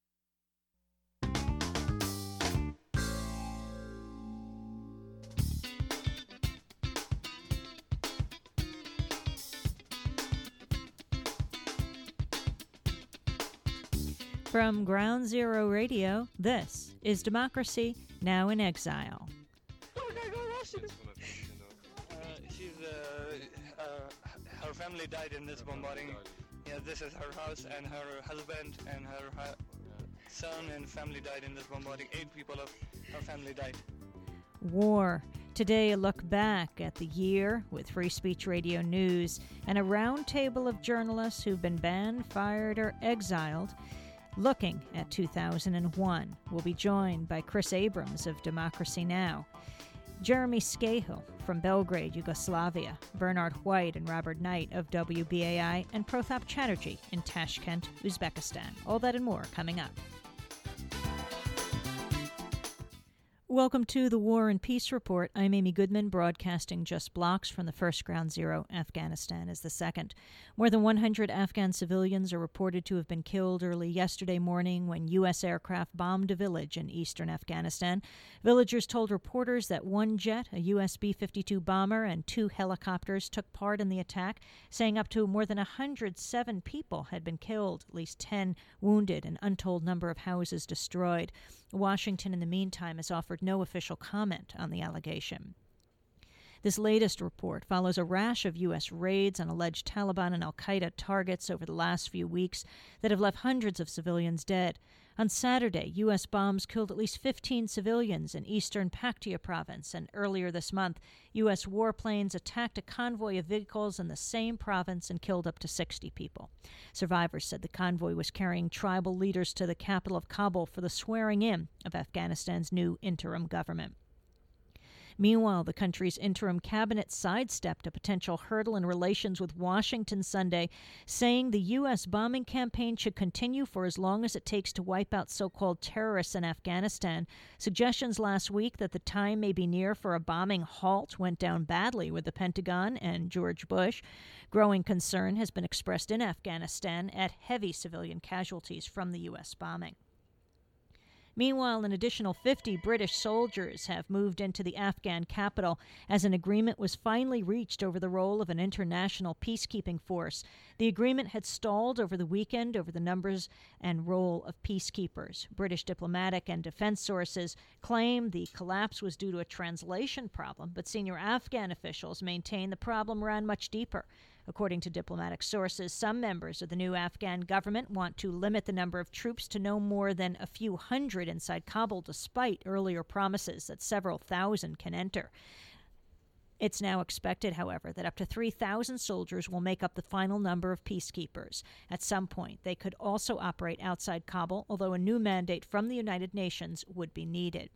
together. From Ground Zero Radio, this is Democracy Now! In Exile. Her family died in this bombarding. Yeah, this is her house, and her husband and her hu- son and family died in this bombarding. Eight people of her family died. War. Today, a look back at the year with Free Speech Radio News and a roundtable of journalists who've been banned, fired, or exiled. Looking at two thousand one, we'll be joined by Chris Abrams of Democracy Now!, Jeremy Scahill from Belgrade, Yugoslavia, Bernard White and Robert Knight of W B A I, and Prothap Chatterjee in Tashkent, Uzbekistan. All that and more coming up. Welcome to the War and Peace Report. I'm Amy Goodman, broadcasting just blocks from the first Ground Zero. Afghanistan is the second. More than one hundred Afghan civilians are reported to have been killed early yesterday morning when U S aircraft bombed a village in eastern Afghanistan. Villagers told reporters that one jet, a U S B fifty-two bomber, and two helicopters took part in the attack, saying up to more than one hundred seven people had been killed, at least ten wounded, an untold number of houses destroyed. Washington, in the meantime, has offered no official comment on the allegation. This latest report follows a rash of U S raids on alleged Taliban and al-Qaeda targets over the last few weeks that have left hundreds of civilians dead. On Saturday, U S bombs killed at least fifteen civilians in eastern Paktia province, and earlier this month, U S warplanes attacked a convoy of vehicles in the same province and killed up to sixty people. Survivors said the convoy was carrying tribal leaders to the capital of Kabul for the swearing-in of Afghanistan's new interim government. Meanwhile, the country's interim cabinet sidestepped a potential hurdle in relations with Washington Sunday, saying the U S bombing campaign should continue for as long as it takes to wipe out so-called terrorists in Afghanistan. Suggestions last week that the time may be near for a bombing halt went down badly with the Pentagon and George Bush. Growing concern has been expressed in Afghanistan at heavy civilian casualties from the U S bombing. Meanwhile, an additional fifty British soldiers have moved into the Afghan capital as an agreement was finally reached over the role of an international peacekeeping force. The agreement had stalled over the weekend over the numbers and role of peacekeepers. British diplomatic and defense sources claim the collapse was due to a translation problem, but senior Afghan officials maintain the problem ran much deeper. According to diplomatic sources, some members of the new Afghan government want to limit the number of troops to no more than a few hundred in inside Kabul, despite earlier promises that several thousand can enter. It's now expected, however, that up to three thousand soldiers will make up the final number of peacekeepers. At some point, they could also operate outside Kabul, although a new mandate from the United Nations would be needed.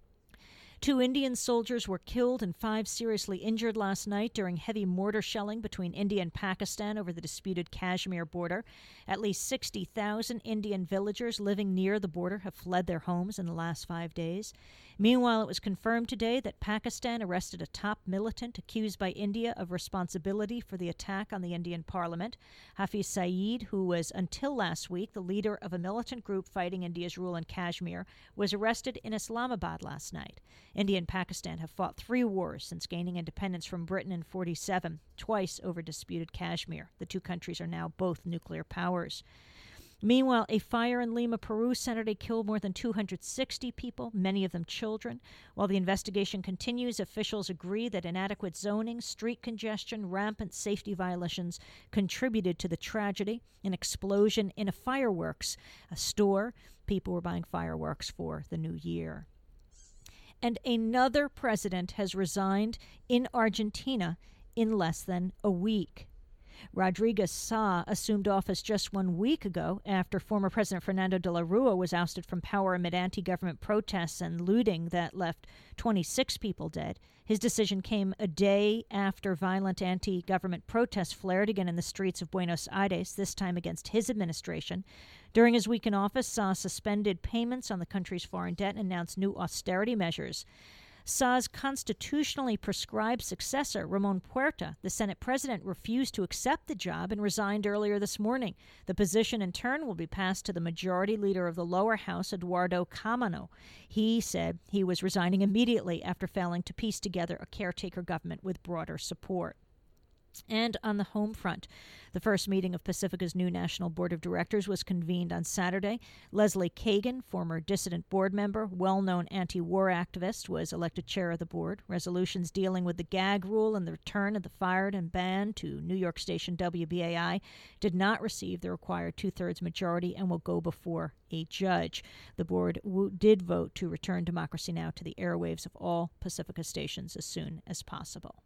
Two Indian soldiers were killed and five seriously injured last night during heavy mortar shelling between India and Pakistan over the disputed Kashmir border. At least sixty thousand Indian villagers living near the border have fled their homes in the last five days. Meanwhile, it was confirmed today that Pakistan arrested a top militant accused by India of responsibility for the attack on the Indian parliament. Hafiz Saeed, who was until last week the leader of a militant group fighting India's rule in Kashmir, was arrested in Islamabad last night. India and Pakistan have fought three wars since gaining independence from Britain in forty-seven, twice over disputed Kashmir. The two countries are now both nuclear powers. Meanwhile, a fire in Lima, Peru, Saturday killed more than two hundred sixty people, many of them children. While the investigation continues, officials agree that inadequate zoning, street congestion, rampant safety violations contributed to the tragedy. An explosion in a fireworks a store. People were buying fireworks for the new year. And another president has resigned in Argentina in less than a week. Rodriguez Sá assumed office just one week ago after former President Fernando de la Rúa was ousted from power amid anti-government protests and looting that left twenty-six people dead. His decision came a day after violent anti-government protests flared again in the streets of Buenos Aires, this time against his administration. During his week in office, Sá suspended payments on the country's foreign debt and announced new austerity measures. Sá's constitutionally prescribed successor, Ramon Puerta, the Senate president, refused to accept the job and resigned earlier this morning. The position, in turn, will be passed to the majority leader of the lower house, Eduardo Cámara. He said he was resigning immediately after failing to piece together a caretaker government with broader support. And on the home front, the first meeting of Pacifica's new National Board of Directors was convened on Saturday. Leslie Kagan, former dissident board member, well-known anti-war activist, was elected chair of the board. Resolutions dealing with the gag rule and the return of the fired and banned to New York station W B A I did not receive the required two-thirds majority and will go before a judge. The board w- did vote to return Democracy Now! To the airwaves of all Pacifica stations as soon as possible.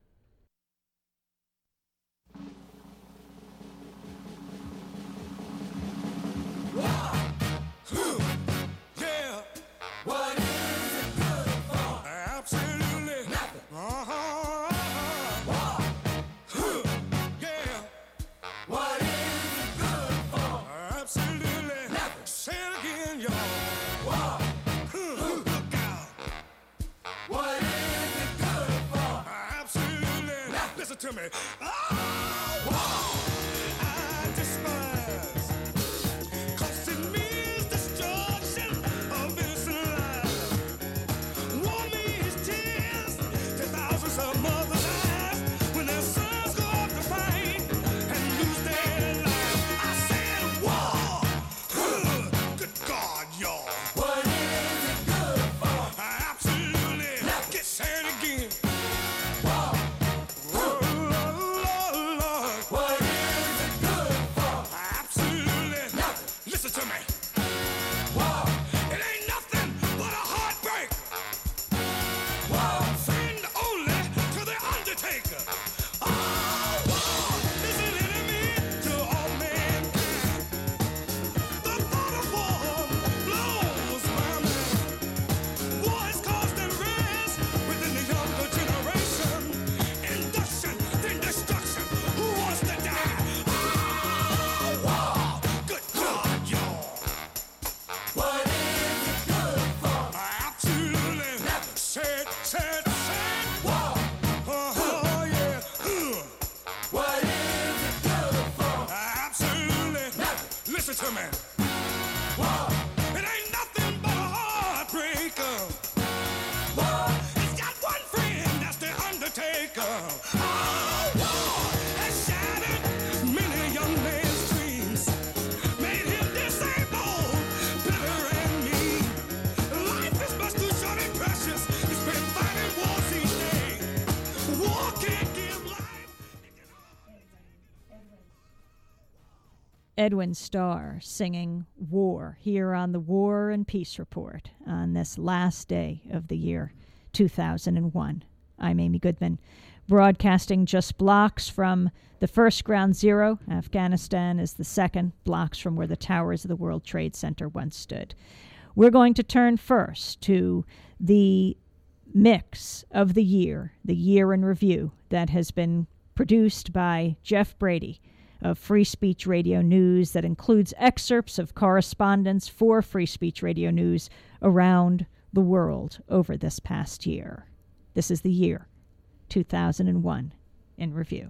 Yeah. What is it good for? Absolutely nothing. Uh-huh. Uh-huh. Yeah. What is it good for? Absolutely nothing. Say it again, y'all. Look out. What is it good for? Absolutely nothing. Listen to me. Oh, I despise. Edwin Starr singing War here on the War and Peace Report on this last day of the year two thousand one. I'm Amy Goodman, broadcasting just blocks from the first ground zero. Afghanistan is the second, blocks from where the towers of the World Trade Center once stood. We're going to turn first to the mix of the year, the year in review that has been produced by Jeff Brady of Free Speech Radio News, that includes excerpts of correspondence for Free Speech Radio News around the world over this past year. This is the year two thousand one in review.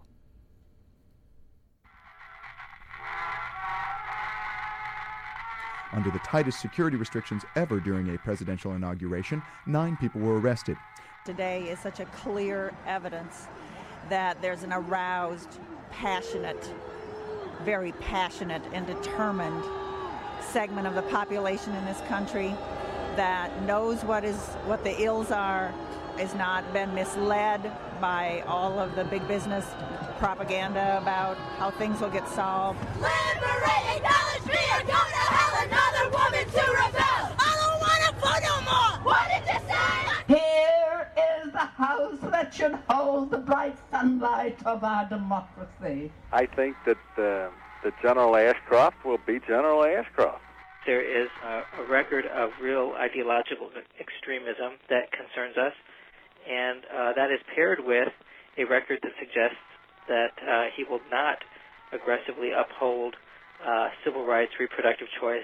Under the tightest security restrictions ever during a presidential inauguration, nine people were arrested. Today is such a clear evidence that there's an aroused, passionate, very passionate and determined segment of the population in this country that knows what is what the ills are, has not been misled by all of the big business propaganda about how things will get solved. Liberate, acknowledge me, or go to hell, another woman to rebel. I don't want to vote no more. What did you say? Here is the house that should hold the bright sunlight of our democracy. I think that uh, that General Ashcroft will be General Ashcroft. There is a, a record of real ideological extremism that concerns us, and uh, that is paired with a record that suggests that uh, he will not aggressively uphold uh, civil rights, reproductive choice.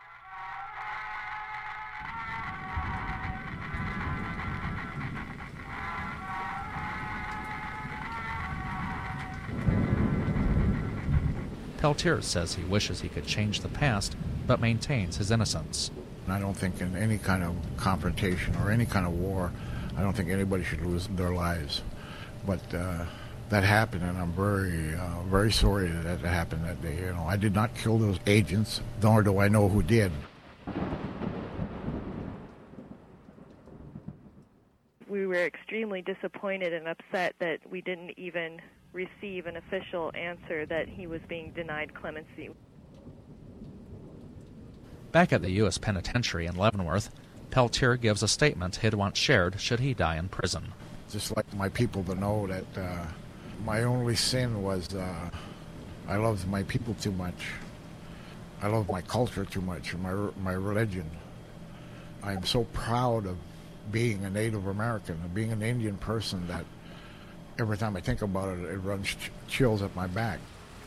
Peltier says he wishes he could change the past, but maintains his innocence. I don't think in any kind of confrontation or any kind of war, I don't think anybody should lose their lives. But uh, that happened, and I'm very, uh, very sorry that that happened that day. You know, I did not kill those agents, nor do I know who did. We were extremely disappointed and upset that we didn't even receive an official answer that he was being denied clemency. Back at the U S Penitentiary in Leavenworth, Peltier gives a statement he'd want shared should he die in prison. Just like my people to know that uh, my only sin was uh, I loved my people too much. I loved my culture too much, my, my religion. I am so proud of being a Native American, of being an Indian person, that every time I think about it, it runs ch- chills up my back.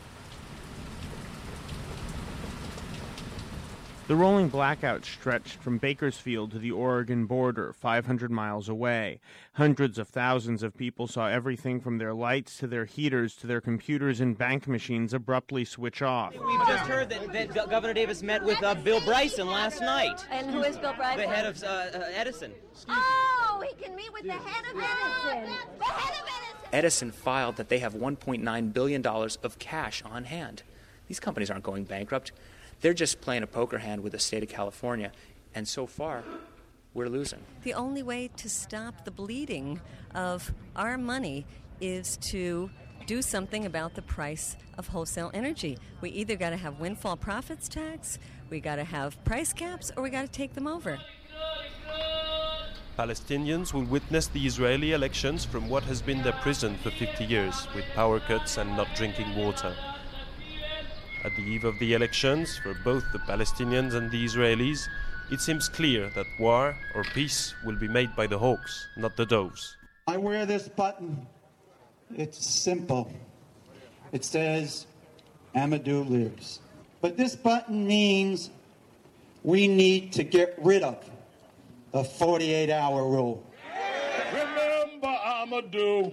The rolling blackout stretched from Bakersfield to the Oregon border, five hundred miles away. Hundreds of thousands of people saw everything from their lights to their heaters to their computers and bank machines abruptly switch off. We've just heard that, that Governor Davis met with uh, Bill Bryson last night. And who is Bill Bryson? The head of uh, uh, Edison. Oh, he can meet with the head of Edison. The head of Edison. Edison filed that they have one point nine billion dollars of cash on hand. These companies aren't going bankrupt. They're just playing a poker hand with the state of California, and so far, we're losing. The only way to stop the bleeding of our money is to do something about the price of wholesale energy. We either got to have windfall profits tax, we got to have price caps, or we got to take them over. Palestinians will witness the Israeli elections from what has been their prison for fifty years, with power cuts and not drinking water. At the eve of the elections, for both the Palestinians and the Israelis, it seems clear that war or peace will be made by the hawks, not the doves. I wear this button. It's simple. It says, Amadou lives. But this button means we need to get rid of the forty-eight hour rule. Remember Amadou.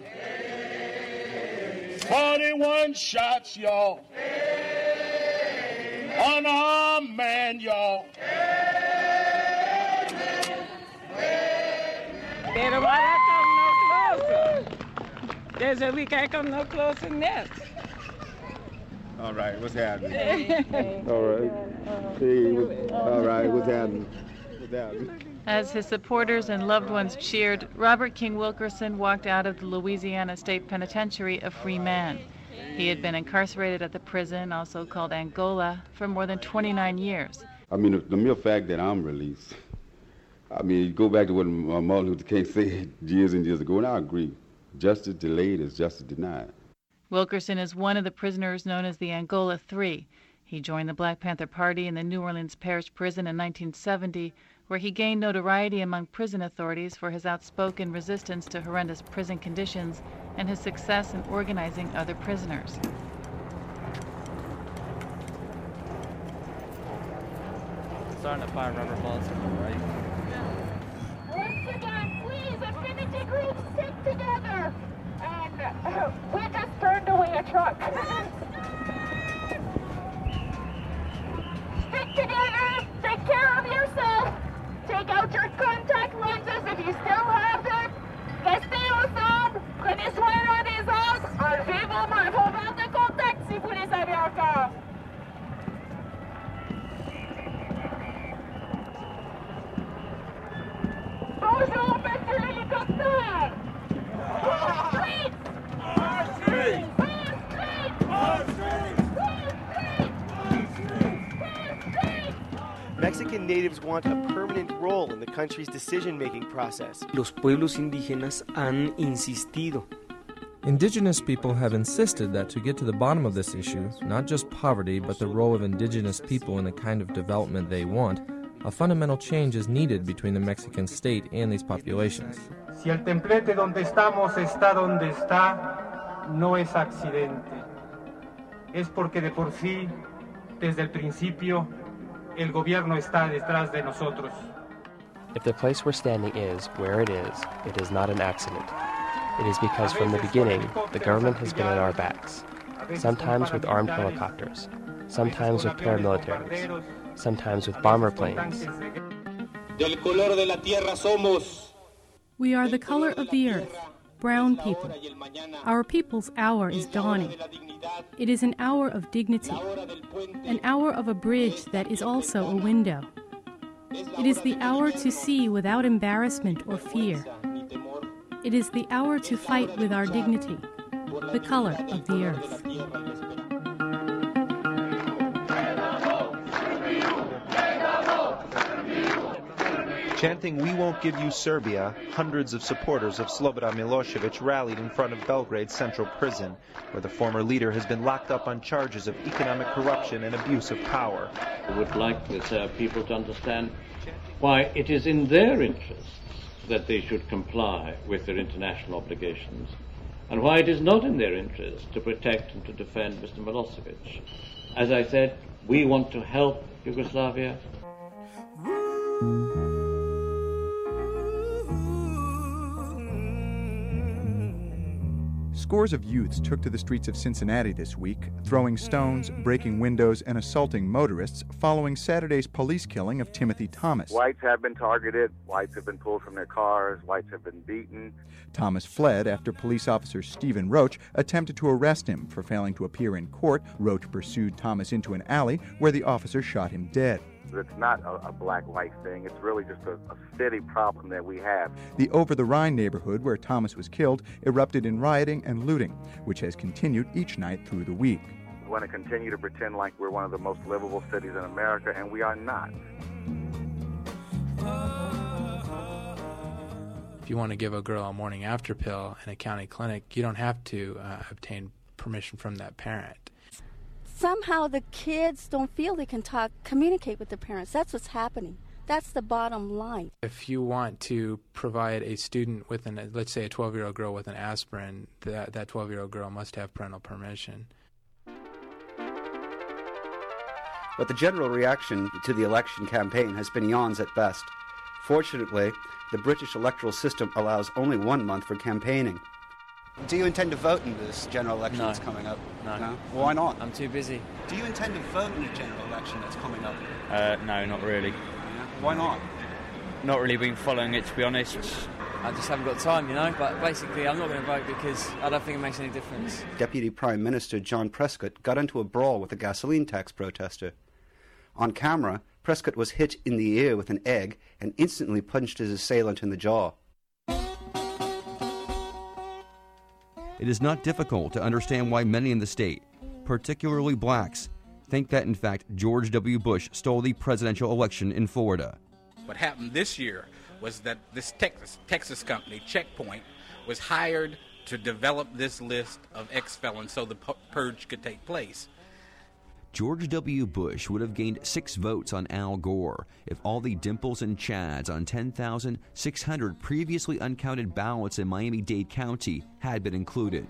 forty-one shots, y'all. Unarmed man, y'all. They don't want to come no closer. They said we can't come no closer than this. All right, what's happening? All right. Hey, what, all right, what's happening? What's happening? As his supporters and loved ones cheered, Robert King Wilkerson walked out of the Louisiana State Penitentiary a free man. He had been incarcerated at the prison, also called Angola, for more than twenty-nine years. I mean, the, the mere fact that I'm released, I mean, you go back to what Martin Luther King said years and years ago, and I agree. Justice delayed is justice denied. Wilkerson is one of the prisoners known as the Angola Three. He joined the Black Panther Party in the New Orleans Parish Prison in nineteen seventy, where he gained notoriety among prison authorities for his outspoken resistance to horrendous prison conditions and his success in organizing other prisoners. Starting to fire rubber bullets from the right. Once again, please, affinity groups, stick together. And uh, we just turned away a truck. Stick together, take care of yourself. Take out your contact lenses if you still have them. Restez ensemble, prenez soin l'un des autres. Enlevez vos mains, vos verres de contact si vous les avez encore. Bonjour, monsieur l'hélicoptère! Our streets! Our streets! Our streets! Mexican natives want a permanent role in the country's decision-making process. Los pueblos indígenas han insistido. Indigenous people have insisted that to get to the bottom of this issue, not just poverty, but the role of indigenous people in the kind of development they want, a fundamental change is needed between the Mexican state and these populations. Si el templete donde estamos está donde está, no es accidente. Es porque de por sí, desde el principio, el gobierno está detrás de nosotros. If the place we're standing is where it is, it is not an accident. It is because from the beginning, the government has been at our backs, sometimes with armed helicopters, sometimes with paramilitaries, sometimes with bomber planes. Del color de la tierra somos. We are the color of the earth, brown people. Our people's hour is dawning. It is an hour of dignity, an hour of a bridge that is also a window. It is the hour to see without embarrassment or fear. It is the hour to fight with our dignity, the color of the earth. Chanting, "We won't give you Serbia," hundreds of supporters of Slobodan Milosevic rallied in front of Belgrade's central prison, where the former leader has been locked up on charges of economic corruption and abuse of power. I would like the Serb people to understand why it is in their interests that they should comply with their international obligations, and why it is not in their interest to protect and to defend Mister Milosevic. As I said, we want to help Yugoslavia. Scores of youths took to the streets of Cincinnati this week, throwing stones, breaking windows, and assaulting motorists following Saturday's police killing of Timothy Thomas. Whites have been targeted. Whites have been pulled from their cars. Whites have been beaten. Thomas fled after police officer Stephen Roach attempted to arrest him for failing to appear in court. Roach pursued Thomas into an alley where the officer shot him dead. It's not a, a black-white thing. It's really just a, a city problem that we have. The Over-the-Rhine neighborhood where Thomas was killed erupted in rioting and looting, which has continued each night through the week. We want to continue to pretend like we're one of the most livable cities in America, and we are not. If you want to give a girl a morning after pill in a county clinic, you don't have to uh, obtain permission from that parent. Somehow the kids don't feel they can talk, communicate with their parents. That's what's happening. That's the bottom line. If you want to provide a student with an, let's say a twelve-year-old girl with an aspirin, that that twelve-year-old girl must have parental permission. But the general reaction to the election campaign has been yawns at best. Fortunately, the British electoral system allows only one month for campaigning. Do you intend to vote in this general election no. that's coming up? No. no. Well, why not? I'm too busy. Do you intend to vote in the general election that's coming up? Uh, no, not really. Yeah. Why not? Not really been following it, to be honest. I just haven't got time, you know, but basically I'm not going to vote because I don't think it makes any difference. Deputy Prime Minister John Prescott got into a brawl with a gasoline tax protester. On camera, Prescott was hit in the ear with an egg and instantly punched his assailant in the jaw. It is not difficult to understand why many in the state, particularly blacks, think that in fact George W. Bush stole the presidential election in Florida. What happened this year was that this Texas, Texas company, Checkpoint, was hired to develop this list of ex-felons so the purge could take place. George W. Bush would have gained six votes on Al Gore if all the Dimples and Chads on ten thousand six hundred previously uncounted ballots in Miami-Dade County had been included.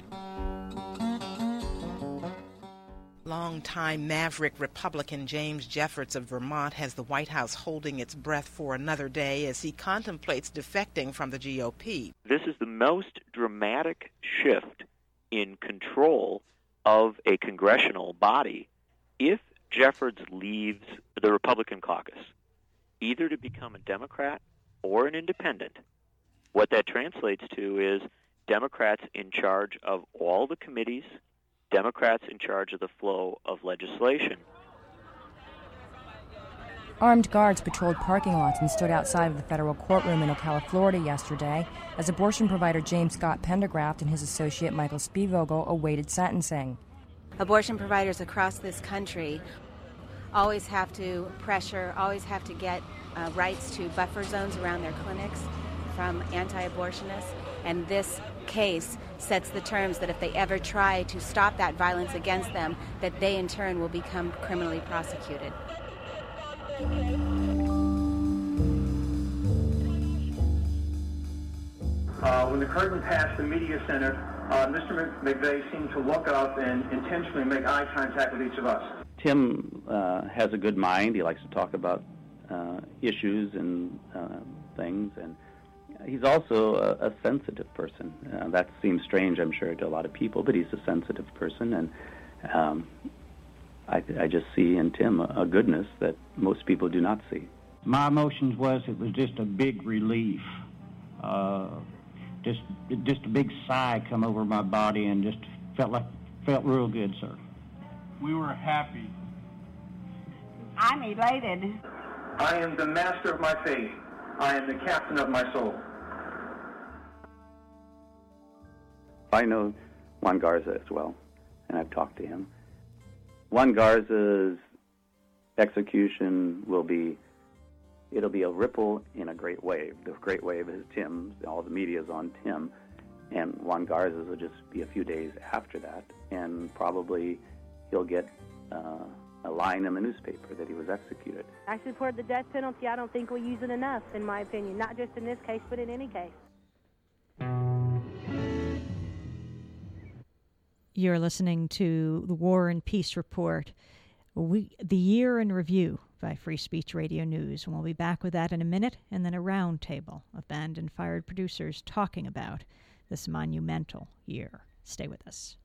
Longtime maverick Republican James Jeffords of Vermont has the White House holding its breath for another day as he contemplates defecting from the G O P. This is the most dramatic shift in control of a congressional body if Jeffords leaves the Republican caucus, either to become a Democrat or an independent. What that translates to is Democrats in charge of all the committees, Democrats in charge of the flow of legislation. Armed guards patrolled parking lots and stood outside of the federal courtroom in Ocala, Florida yesterday as abortion provider James Scott Pendergraft and his associate Michael Spievogel awaited sentencing. Abortion providers across this country always have to pressure, always have to get uh, rights to buffer zones around their clinics from anti-abortionists, and this case sets the terms that if they ever try to stop that violence against them, that they in turn will become criminally prosecuted. Uh, when the curtain passed the media center, uh, Mister McVeigh seemed to look up and intentionally make eye contact with each of us. Tim uh, has a good mind. He likes to talk about uh, issues and uh, things, and he's also a, a sensitive person. Uh, that seems strange, I'm sure, to a lot of people, but he's a sensitive person, and um, I, I just see in Tim a, a goodness that most people do not see. My emotions was it was just a big relief. Uh, just just a big sigh come over my body and just felt like felt real good, sir. We were happy. I'm elated. I am the master of my fate. I am the captain of my soul. I know Juan Garza as well, and I've talked to him. Juan Garza's execution will be, it'll be a ripple in a great wave. The great wave is Tim's, all the media is on Tim, and Juan Garza's will just be a few days after that, and probably he'll get uh, a line in the newspaper that he was executed. I support the death penalty. I don't think we use it enough, in my opinion, not just in this case, but in any case. You're listening to the War and Peace Report, we, the year in review by Free Speech Radio News. And we'll be back with that in a minute, and then a round table of band and fired producers talking about this monumental year. Stay with us.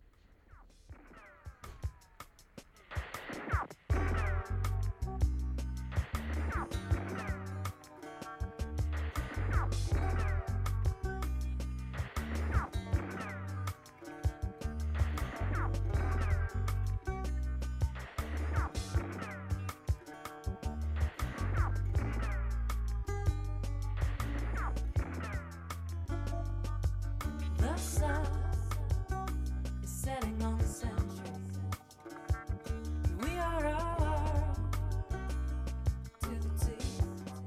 The sun is setting on the century. We are all to the teeth.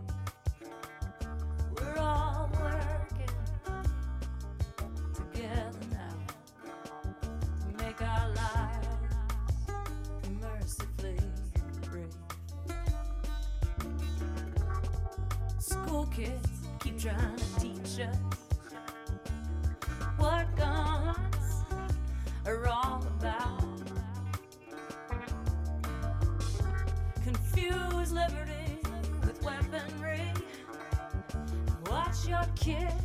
We're all working together now to make our lives mercifully brief. School kids keep trying to teach us what guns are all about. Confuse liberty with weaponry. Watch your kids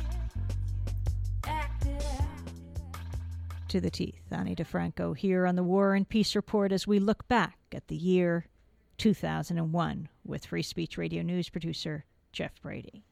act it out. To the teeth, Ani DeFranco here on the War and Peace Report as we look back at the year two thousand one with Free Speech Radio News producer Jeff Brady.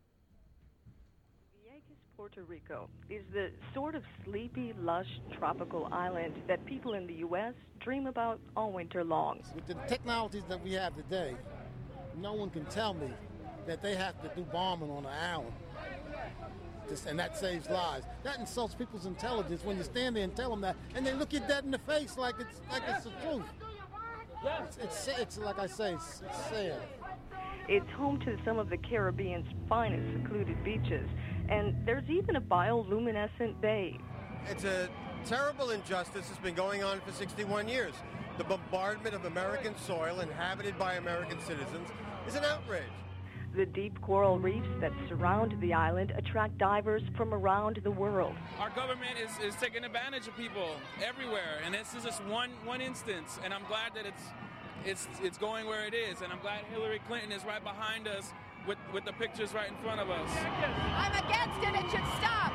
Puerto Rico is the sort of sleepy, lush, tropical island that people in the U S dream about all winter long. With the technologies that we have today, no one can tell me that they have to do bombing on an island. Just, and that saves lives. That insults people's intelligence when you stand there and tell them that, and they look you dead in the face like it's like it's the truth. It's, it's, it's like I say, it's, it's sad. It's home to some of the Caribbean's finest secluded beaches, and there's even a bioluminescent bay. It's a terrible injustice that's been going on for sixty-one years. The bombardment of American soil inhabited by American citizens is an outrage. The deep coral reefs that surround the island attract divers from around the world. Our government is, is taking advantage of people everywhere, and this is just one one instance, and I'm glad that it's it's it's going where it is, and I'm glad Hillary Clinton is right behind us with, with the pictures right in front of us. I'm against it, it should stop!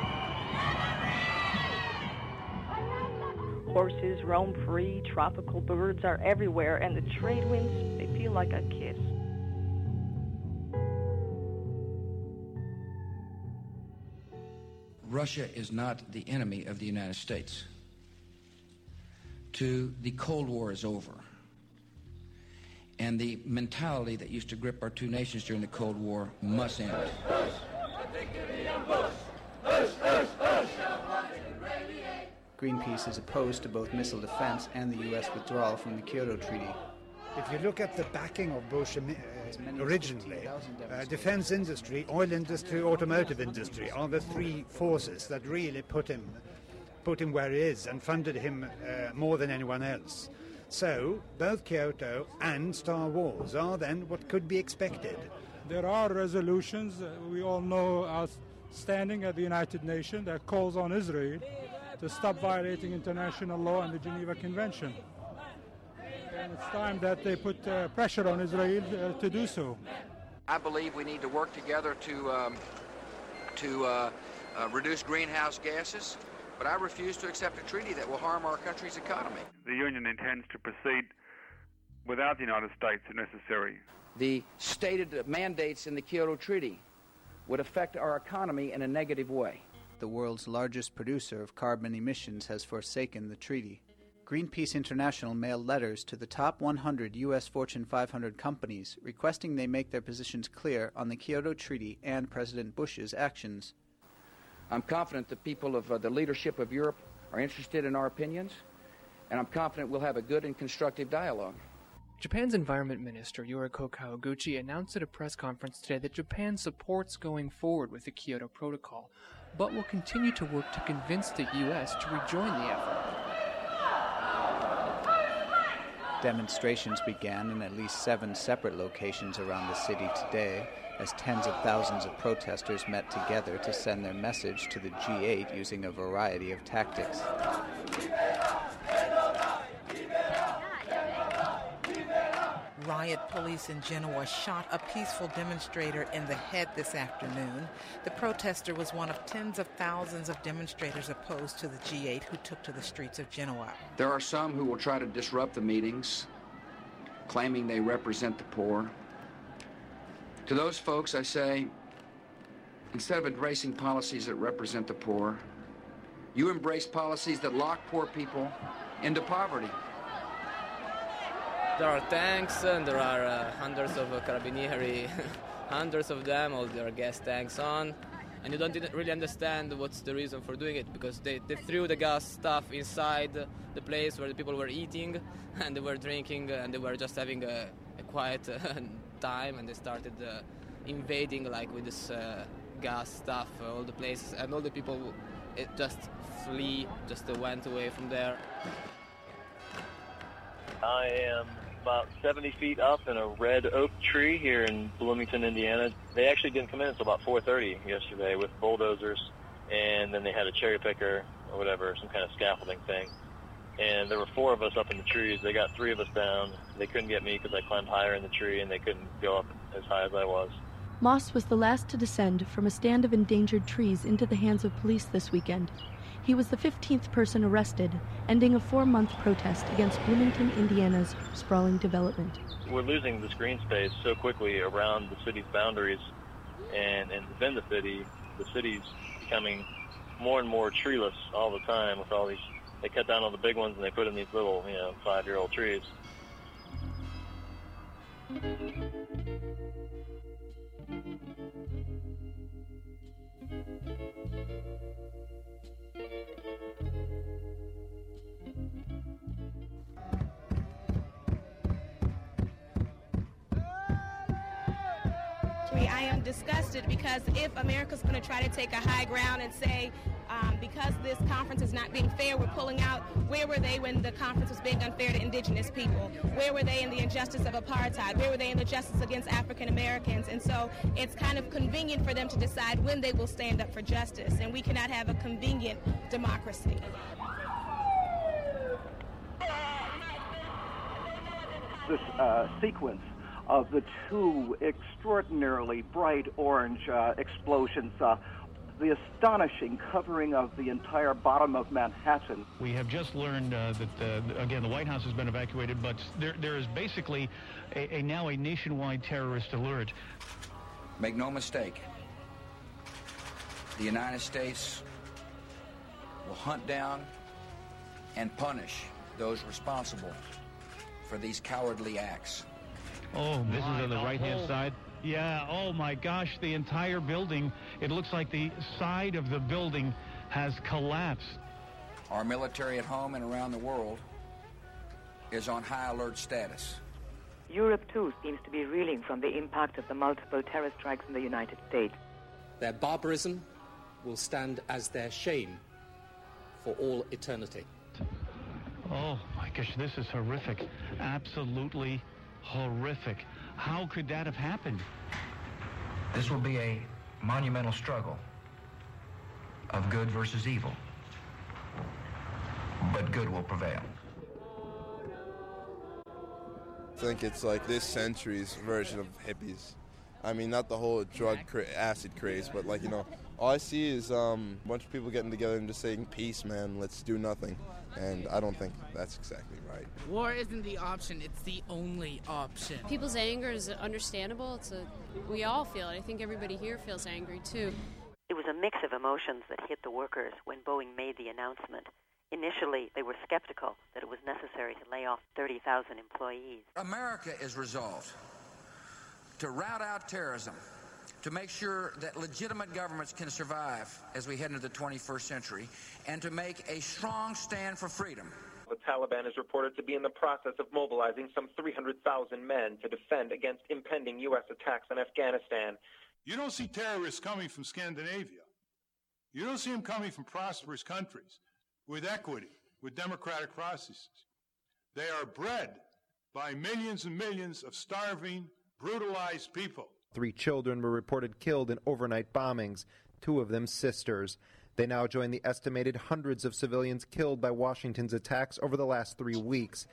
Horses roam free, tropical birds are everywhere, and the trade winds, they feel like a kiss. Russia is not the enemy of the United States. Two, the Cold War is over. And the mentality that used to grip our two nations during the Cold War must end. Greenpeace is opposed to both missile defense and the U S withdrawal from the Kyoto Treaty. If you look at the backing of Bush uh, originally, uh, defense industry, oil industry, automotive industry are the three forces that really put him, put him where he is and funded him uh, more than anyone else. So both Kyoto and Star Wars are then what could be expected. There are resolutions, uh, we all know, outstanding at the United Nations that calls on Israel to stop violating international law and the Geneva Convention. And it's time that they put uh, pressure on Israel uh, to do so. I believe we need to work together to, um, to uh, uh, reduce greenhouse gases, but I refuse to accept a treaty that will harm our country's economy. The Union intends to proceed without the United States if necessary. The stated mandates in the Kyoto Treaty would affect our economy in a negative way. The world's largest producer of carbon emissions has forsaken the treaty. Greenpeace International mailed letters to the top one hundred U S Fortune five hundred companies requesting they make their positions clear on the Kyoto Treaty and President Bush's actions. I'm confident the people of uh, the leadership of Europe are interested in our opinions, and I'm confident we'll have a good and constructive dialogue. Japan's Environment Minister Yoriko Kawaguchi announced at a press conference today that Japan supports going forward with the Kyoto Protocol, but will continue to work to convince the U S to rejoin the effort. Demonstrations began in at least seven separate locations around the city today as tens of thousands of protesters met together to send their message to the G eight using a variety of tactics. Riot police in Genoa shot a peaceful demonstrator in the head this afternoon. The protester was one of tens of thousands of demonstrators opposed to the G eight who took to the streets of Genoa. There are some who will try to disrupt the meetings, claiming they represent the poor. To those folks, I say, instead of embracing policies that represent the poor, you embrace policies that lock poor people into poverty. There are tanks and there are uh, hundreds of uh, carabinieri, hundreds of them, all their gas tanks on, and you don't really understand what's the reason for doing it, because they, they threw the gas stuff inside the place where the people were eating and they were drinking and they were just having a, a quiet uh, time, and they started uh, invading like with this uh, gas stuff uh, all the places, and all the people it just flee, just uh, went away from there. I am about seventy feet up in a red oak tree here in Bloomington, Indiana. They actually didn't come in until about four thirty yesterday with bulldozers, and then they had a cherry picker or whatever, some kind of scaffolding thing. And there were four of us up in the trees. They got three of us down. They couldn't get me because I climbed higher in the tree, and they couldn't go up as high as I was. Moss was the last to descend from a stand of endangered trees into the hands of police this weekend. He was the fifteenth person arrested, ending a four-month protest against Bloomington, Indiana's sprawling development. We're losing this green space so quickly around the city's boundaries, and, and within the city, the city's becoming more and more treeless all the time with all these. They cut down all the big ones and they put in these little, you know, five-year-old trees. I am disgusted because if America's going to try to take a high ground and say, um, because this conference is not being fair, we're pulling out, where were they when the conference was being unfair to indigenous people? Where were they in the injustice of apartheid? Where were they in the justice against African Americans? And so it's kind of convenient for them to decide when they will stand up for justice, and we cannot have a convenient democracy. This uh, sequence of the two extraordinarily bright orange uh, explosions, uh, the astonishing covering of the entire bottom of Manhattan. We have just learned uh, that, uh, again, the White House has been evacuated, but there, there is basically a, a now a nationwide terrorist alert. Make no mistake, the United States will hunt down and punish those responsible for these cowardly acts. Oh, this my, is on the right-hand whole... side. Yeah, oh my gosh, the entire building, it looks like the side of the building has collapsed. Our military at home and around the world is on high alert status. Europe, too, seems to be reeling from the impact of the multiple terror strikes in the United States. Their barbarism will stand as their shame for all eternity. Oh my gosh, this is horrific. Absolutely horrific. How could that have happened? This will be a monumental struggle of good versus evil. But good will prevail. I think it's like this century's version of hippies. I mean, not the whole drug cra- acid craze, but like, you know, all I see is um, a bunch of people getting together and just saying, peace, man, let's do nothing. And I don't think that's exactly right. War isn't the option, it's the only option. People's anger is understandable. It's a, we all feel it. I think everybody here feels angry, too. It was a mix of emotions that hit the workers when Boeing made the announcement. Initially, they were skeptical that it was necessary to lay off thirty thousand employees. America is resolved to rout out terrorism, to make sure that legitimate governments can survive as we head into the twenty-first century, and to make a strong stand for freedom. The Taliban is reported to be in the process of mobilizing some three hundred thousand men to defend against impending U S attacks on Afghanistan. You don't see terrorists coming from Scandinavia. You don't see them coming from prosperous countries with equity, with democratic processes. They are bred by millions and millions of starving, brutalized people. Three children were reported killed in overnight bombings, two of them sisters. They now join the estimated hundreds of civilians killed by Washington's attacks over the last three weeks.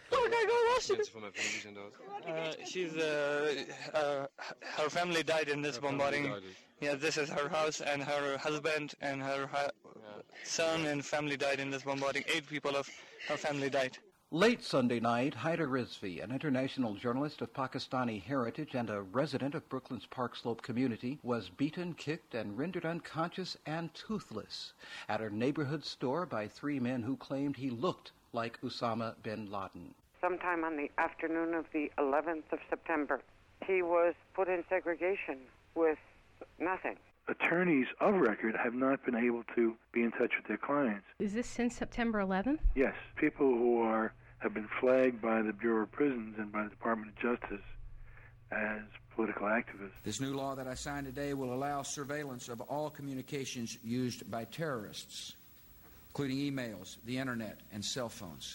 Uh, she's, uh, uh, her family died in this bombarding. Yeah, this is her house, and her husband and her ha- son and family died in this bombarding. Eight people of her family died. Late Sunday night, Haider Rizvi, an international journalist of Pakistani heritage and a resident of Brooklyn's Park Slope community, was beaten, kicked, and rendered unconscious and toothless at a neighborhood store by three men who claimed he looked like Osama bin Laden. Sometime on the afternoon of the eleventh of September, he was put in segregation with nothing. Attorneys of record have not been able to be in touch with their clients. Is this since September eleventh? Yes. People who are have been flagged by the Bureau of Prisons and by the Department of Justice as political activists. This new law that I signed today will allow surveillance of all communications used by terrorists, including emails, the internet, and cell phones.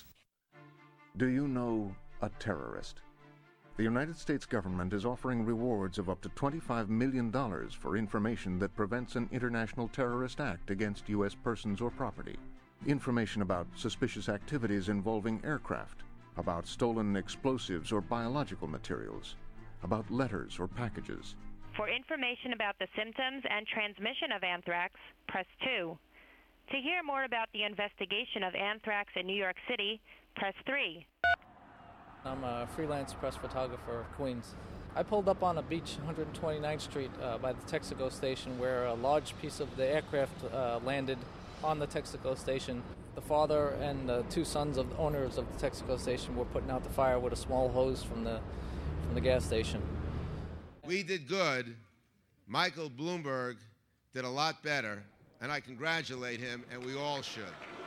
Do you know a terrorist? The United States government is offering rewards of up to twenty-five million dollars for information that prevents an international terrorist act against U S persons or property. Information about suspicious activities involving aircraft, about stolen explosives or biological materials, about letters or packages. For information about the symptoms and transmission of anthrax, press two. To hear more about the investigation of anthrax in New York City, press three. I'm a freelance press photographer of Queens. I pulled up on a beach, one hundred twenty-ninth Street, uh, by the Texaco station, where a large piece of the aircraft uh, landed on the Texaco station. The father and the two sons of the owners of the Texaco station were putting out the fire with a small hose from the from the gas station. We did good. Michael Bloomberg did a lot better, and I congratulate him, and we all should.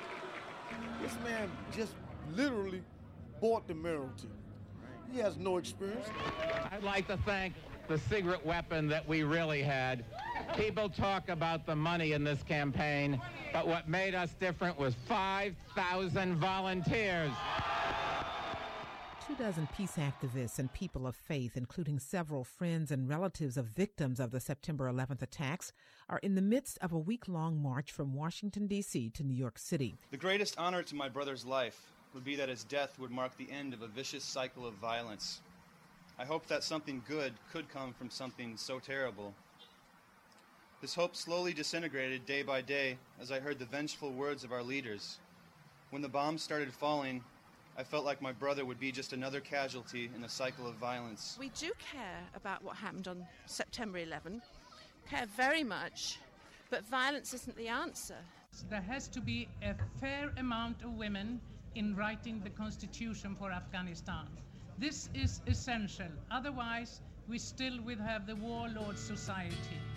This man just literally bought the mayoralty. He has no experience. I'd like to thank the secret weapon that we really had. People talk about the money in this campaign, but what made us different was five thousand volunteers. Two dozen peace activists and people of faith, including several friends and relatives of victims of the September eleventh attacks, are in the midst of a week-long march from Washington, D C to New York City. The greatest honor to my brother's life would be that his death would mark the end of a vicious cycle of violence. I hope that something good could come from something so terrible. This hope slowly disintegrated day by day as I heard the vengeful words of our leaders. When the bombs started falling, I felt like my brother would be just another casualty in a cycle of violence. We do care about what happened on September eleventh, care very much, but violence isn't the answer. There has to be a fair amount of women in writing the constitution for Afghanistan. This is essential, otherwise we still will have the warlord society.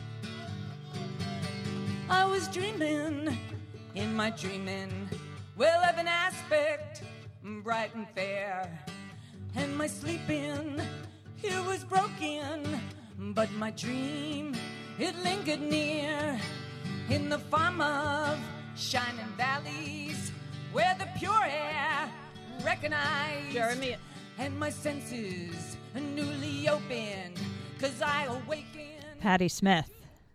I was dreaming, in my dreaming, well, of an aspect bright and fair, and my sleeping here was broken, but my dream, it lingered near, in the farm of shining valleys, where the pure air recognized, Jeremy, and my senses newly opened, 'cause I awakened. Patti Smith.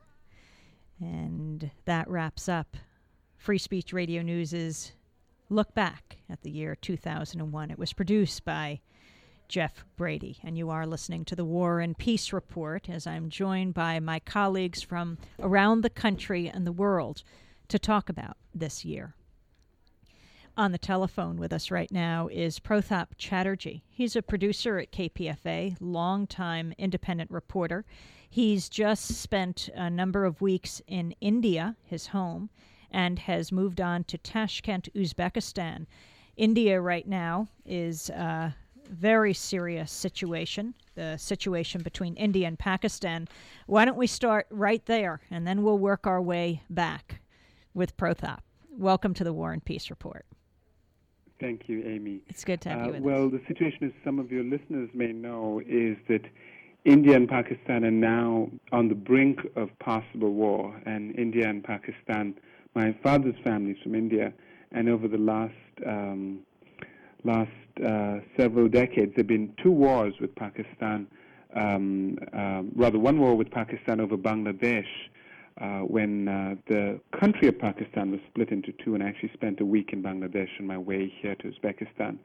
And that wraps up Free Speech Radio News's look back at the year two thousand one. It was produced by Jeff Brady, and you are listening to the War and Peace Report as I'm joined by my colleagues from around the country and the world to talk about this year. On the telephone with us right now is Prothap Chatterjee. He's a producer at K P F A, longtime independent reporter. He's just spent a number of weeks in India, his home, and has moved on to Tashkent, Uzbekistan. India right now is a very serious situation, the situation between India and Pakistan. Why don't we start right there, and then we'll work our way back with Prothap. Welcome to the War and Peace Report. Thank you, Amy. It's good to have uh, you with well, us. Well, the situation, as some of your listeners may know, is that India and Pakistan are now on the brink of possible war, and India and Pakistan, my father's family is from India, and over the last um, last uh, several decades, there have been two wars with Pakistan, um, um, rather one war with Pakistan over Bangladesh, uh, when uh, the country of Pakistan was split into two, and I actually spent a week in Bangladesh on my way here to Uzbekistan.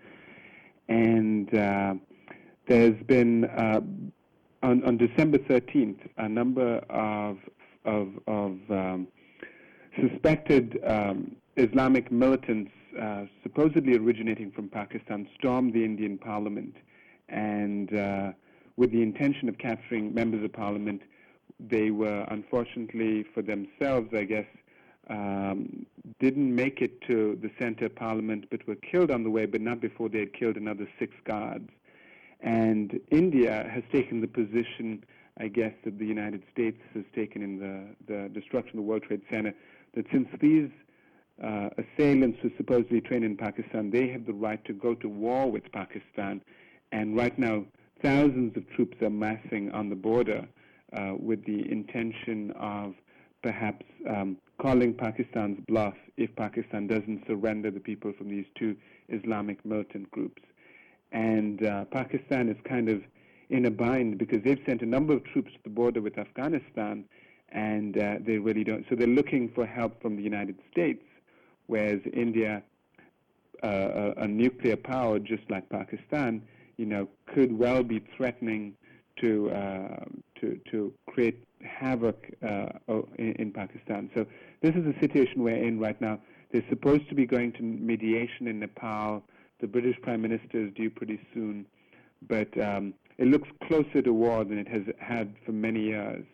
And uh, there's been, uh, on, on December thirteenth, a number of, of, of um, suspected um, Islamic militants, uh, supposedly originating from Pakistan, stormed the Indian parliament, and uh, with the intention of capturing members of parliament, they were, unfortunately for themselves, I guess, um, didn't make it to the center of parliament, but were killed on the way, but not before they had killed another six guards. And India has taken the position, I guess, that the United States has taken in the, the destruction of the World Trade Center, that since these uh, assailants who supposedly trained in Pakistan, they have the right to go to war with Pakistan. And right now, thousands of troops are massing on the border uh, with the intention of perhaps um, calling Pakistan's bluff if Pakistan doesn't surrender the people from these two Islamic militant groups. And uh, Pakistan is kind of in a bind because they've sent a number of troops to the border with Afghanistan, and uh, they really don't. So they're looking for help from the United States, whereas India, uh, a, a nuclear power just like Pakistan, you know, could well be threatening to uh, to to create havoc uh, in, in Pakistan. So this is the situation we're in right now. They're supposed to be going to mediation in Nepal. The British Prime Minister is due pretty soon, but um, it looks closer to war than it has had for many years.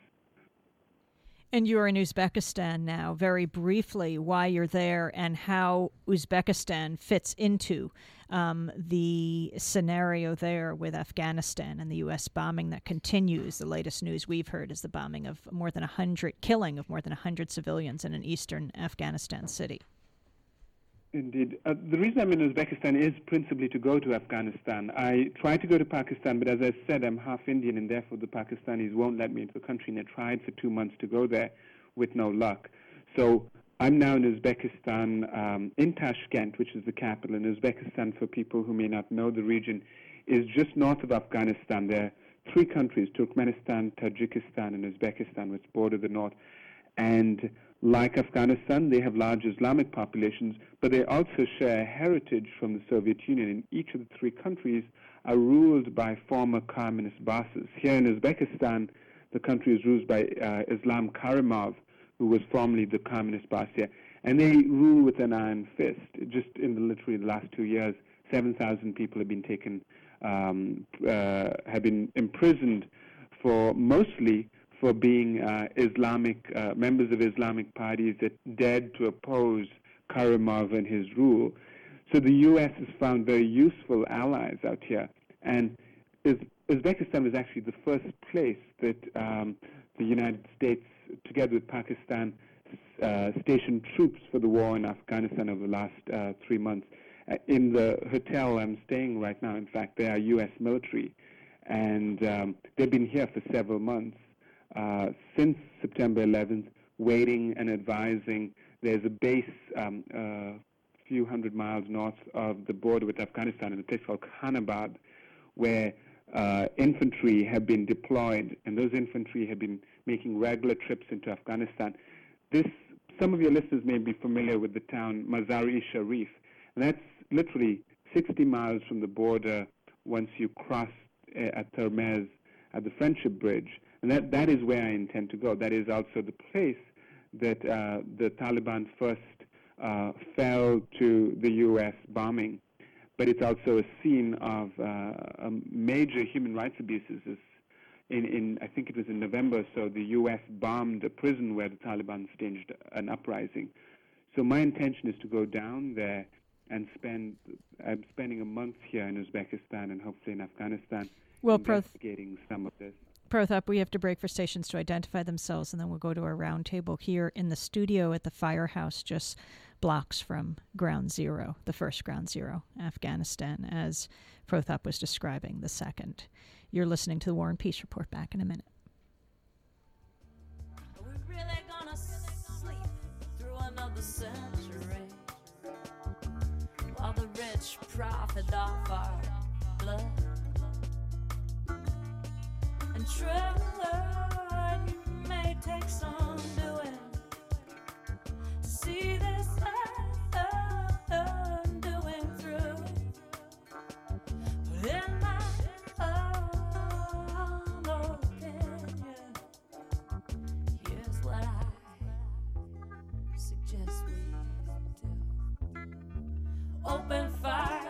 And you're in Uzbekistan now. Very briefly, why you're there and how Uzbekistan fits into um, the scenario there with Afghanistan and the U S bombing that continues. The latest news we've heard is the bombing of more than one hundred, killing of more than one hundred civilians in an eastern Afghanistan city. Indeed. Uh, the reason I'm in Uzbekistan is principally to go to Afghanistan. I tried to go to Pakistan, but as I said, I'm half Indian, and therefore the Pakistanis won't let me into the country, and I tried for two months to go there with no luck. So I'm now in Uzbekistan, um, in Tashkent, which is the capital. And Uzbekistan, for people who may not know the region, is just north of Afghanistan. There are three countries, Turkmenistan, Tajikistan, and Uzbekistan, which border the north. And like Afghanistan, they have large Islamic populations, but they also share heritage from the Soviet Union. And each of the three countries are ruled by former communist bosses. Here in Uzbekistan, the country is ruled by uh, Islam Karimov, who was formerly the communist boss here. And they rule with an iron fist. Just in the literally the last two years, seven thousand people have been taken, um, uh, have been imprisoned for mostly for being uh, Islamic, uh, members of Islamic parties that dared to oppose Karimov and his rule. So the U S has found very useful allies out here. And Uz- Uzbekistan was actually the first place that um, the United States, together with Pakistan, uh, stationed troops for the war in Afghanistan over the last uh, three months. Uh, in the hotel I'm staying right now, in fact, they are U S military. And um, they've been here for several months. Uh, since September eleventh, waiting and advising. There's a base um, a few hundred miles north of the border with Afghanistan in a place called Khanabad, where uh, infantry have been deployed, and those infantry have been making regular trips into Afghanistan. This, some of your listeners may be familiar with the town Mazar-e Sharif, and that's literally sixty miles from the border once you cross uh, at Termez at the Friendship Bridge. And that, that is where I intend to go. That is also the place that uh, the Taliban first uh, fell to the U S bombing. But it's also a scene of uh, a major human rights abuses. In, in, I think it was in November, so the U S bombed a prison where the Taliban staged an uprising. So my intention is to go down there and spend, I'm spending a month here in Uzbekistan and hopefully in Afghanistan well, investigating Proth- some of this. Prothap, we have to break for stations to identify themselves, and then we'll go to a roundtable here in the studio at the Firehouse, just blocks from Ground Zero, the first Ground Zero, Afghanistan, as Prothap was describing, the second. You're listening to the War and Peace Report. Back in a minute. Are we really gonna sleep through another century while the rich profit off our blood? And true, may take some doing to see this undoing through. But in my humble opinion, here's what I suggest we do. Open fire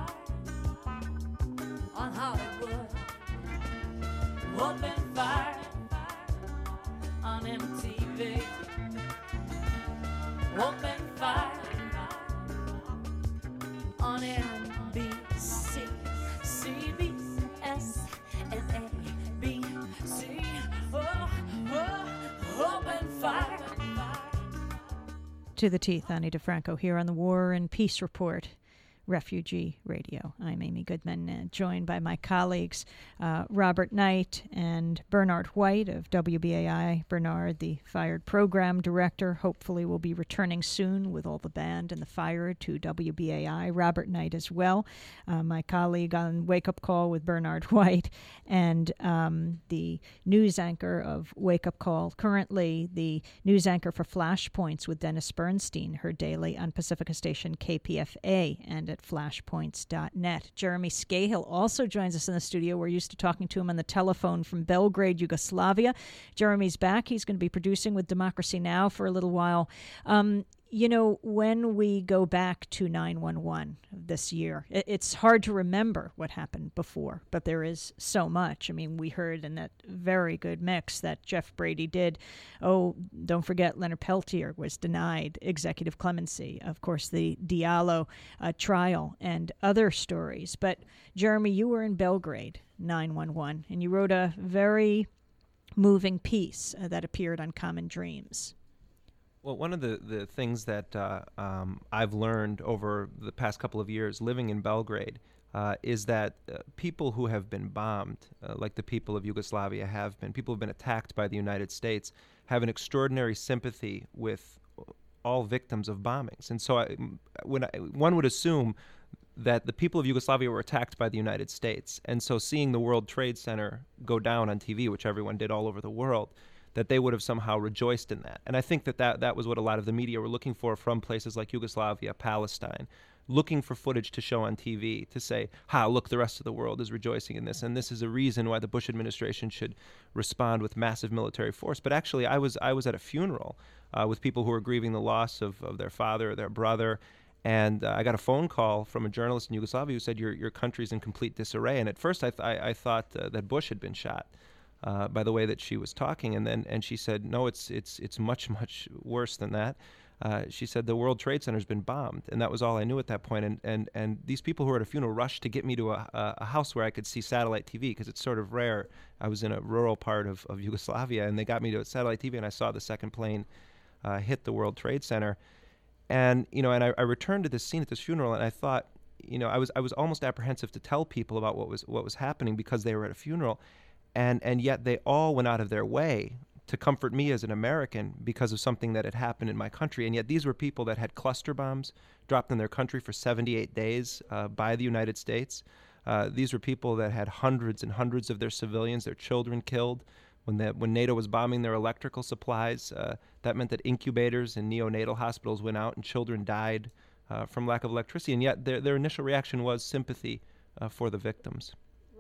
on Hollywood. Open fire on M T V. Open fire on N B C, C B S, and A B C. Oh, oh, open fire. To the teeth, Ani DeFranco here on the War and Peace Report. Refugee Radio. I'm Amy Goodman, uh, joined by my colleagues uh, Robert Knight and Bernard White of W B A I. Bernard, the Fired Program Director, hopefully will be returning soon with all the band and the Fired to W B A I. Robert Knight as well, uh, my colleague on Wake Up Call with Bernard White, and um, the news anchor of Wake Up Call, currently the news anchor for Flashpoints with Dennis Bernstein, her daily on Pacifica station K P F A and at flashpoints dot net. Jeremy Scahill also joins us in the studio. We're used to talking to him on the telephone from Belgrade, Yugoslavia. Jeremy's back. He's going to be producing with Democracy Now! For a little while. Um, you know, when we go back to nine one one this year, it's hard to remember what happened before, but there is so much. I mean, we heard in that very good mix that Jeff Brady did. Oh, don't forget Leonard Peltier was denied executive clemency. Of course, the Diallo uh, trial and other stories. But, Jeremy, you were in Belgrade, nine one one, and you wrote a very moving piece uh, that appeared on Common Dreams. Well, one of the, the things that uh, um, I've learned over the past couple of years living in Belgrade uh, is that uh, people who have been bombed, uh, like the people of Yugoslavia have been, people who have been attacked by the United States, have an extraordinary sympathy with all victims of bombings. And so I, when I, one would assume that the people of Yugoslavia were attacked by the United States, and so seeing the World Trade Center go down on T V, which everyone did all over the world, that they would have somehow rejoiced in that. And I think that, that that was what a lot of the media were looking for from places like Yugoslavia, Palestine, looking for footage to show on T V to say, ha, look, the rest of the world is rejoicing in this, and this is a reason why the Bush administration should respond with massive military force. But actually, I was I was at a funeral uh, with people who were grieving the loss of, of their father or their brother, and uh, I got a phone call from a journalist in Yugoslavia who said, your your country's in complete disarray. And at first, I, th- I, I thought uh, that Bush had been shot. Uh, by the way that she was talking, and then and she said, no, it's it's it's much much worse than that. Uh, she said the World Trade Center's been bombed, and that was all I knew at that point. And and and these people who were at a funeral rushed to get me to a, a house where I could see satellite T V, because it's sort of rare. I was in a rural part of, of Yugoslavia, and they got me to a satellite T V, and I saw the second plane uh, hit the World Trade Center. And you know, and I, I returned to this scene at this funeral, and I thought, you know, I was I was almost apprehensive to tell people about what was what was happening because they were at a funeral. And and yet they all went out of their way to comfort me as an American because of something that had happened in my country. And yet these were people that had cluster bombs dropped in their country for seventy-eight days uh, by the United States. Uh, these were people that had hundreds and hundreds of their civilians, their children killed. When the, when NATO was bombing their electrical supplies, uh, that meant that incubators and neonatal hospitals went out and children died uh, from lack of electricity. And yet their, their initial reaction was sympathy uh, for the victims.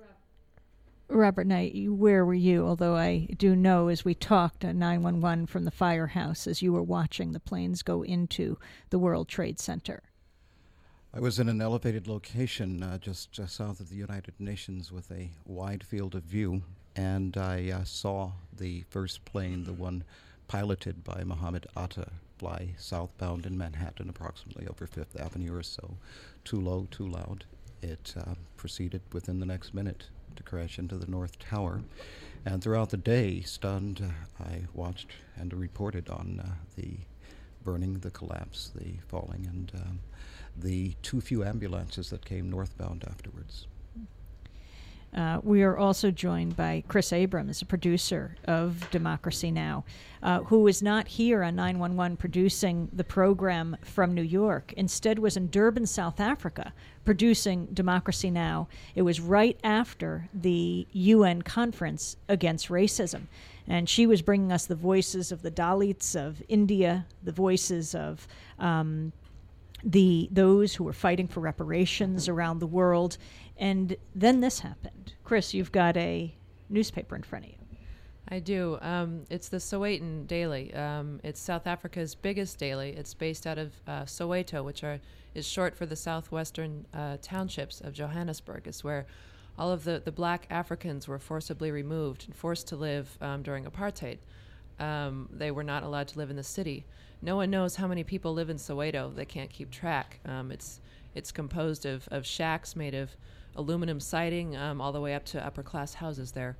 Robert Knight, where were you? Although I do know, as we talked, uh, nine one one from the firehouse as you were watching the planes go into the World Trade Center. I was in an elevated location uh, just, just south of the United Nations with a wide field of view, and I uh, saw the first plane, the one piloted by Mohammed Atta, fly southbound in Manhattan, approximately over Fifth Avenue or so. Too low, too loud. It uh, proceeded within the next minute to crash into the North Tower. And throughout the day, stunned, uh, I watched and reported on uh, the burning, the collapse, the falling, and um, the too few ambulances that came northbound afterwards. Uh, we are also joined by Chris Abrams, a producer of Democracy Now!, uh, who is not here on nine one one producing the program from New York. Instead was in Durban, South Africa, producing Democracy Now! It was right after the U N conference against racism. And she was bringing us the voices of the Dalits of India, the voices of um, the those who were fighting for reparations around the world. And then this happened. Chris, you've got a newspaper in front of you. I do. Um, it's the Sowetan Daily. Um, it's South Africa's biggest daily. It's based out of uh, Soweto, which are is short for the southwestern uh, townships of Johannesburg. It's where all of the, the black Africans were forcibly removed and forced to live um, during apartheid. Um, they were not allowed to live in the city. No one knows how many people live in Soweto. They can't keep track. Um, it's it's composed of, of shacks made of aluminum siding um, all the way up to upper-class houses there.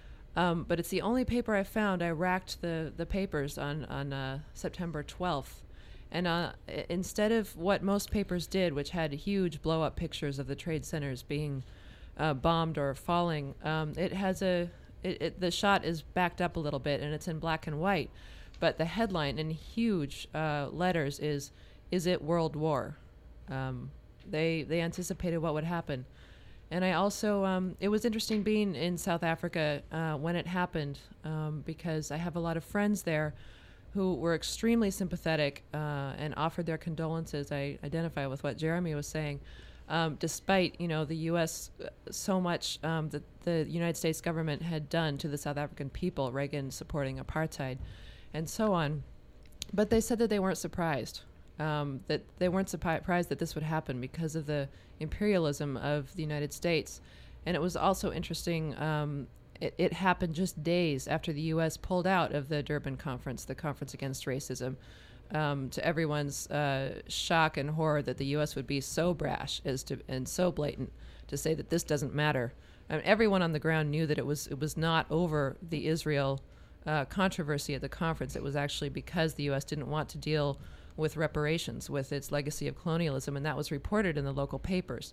Um, but it's the only paper I found. I racked the, the papers on, on uh, September twelfth. And uh, I- instead of what most papers did, which had huge blow-up pictures of the trade centers being uh, bombed or falling, um, it has a... It, it, the shot is backed up a little bit, and it's in black and white. But the headline in huge uh, letters is, "Is it World War?" Um, they they anticipated what would happen. And I also, um, it was interesting being in South Africa uh, when it happened, um, because I have a lot of friends there who were extremely sympathetic uh, and offered their condolences. I identify with what Jeremy was saying. Um, despite, you know, the U S so much um, that the United States government had done to the South African people, Reagan supporting apartheid, and so on. But they said that they weren't surprised, um, that they weren't surprised that this would happen because of the imperialism of the United States. And it was also interesting, um, it, it happened just days after the U S pulled out of the Durban Conference, the Conference Against Racism. Um, to everyone's uh, shock and horror that the U S would be so brash as to and so blatant to say that this doesn't matter. I mean, everyone on the ground knew that it was it was not over the Israel uh, controversy at the conference. It was actually because the U S didn't want to deal with reparations, with its legacy of colonialism, and that was reported in the local papers.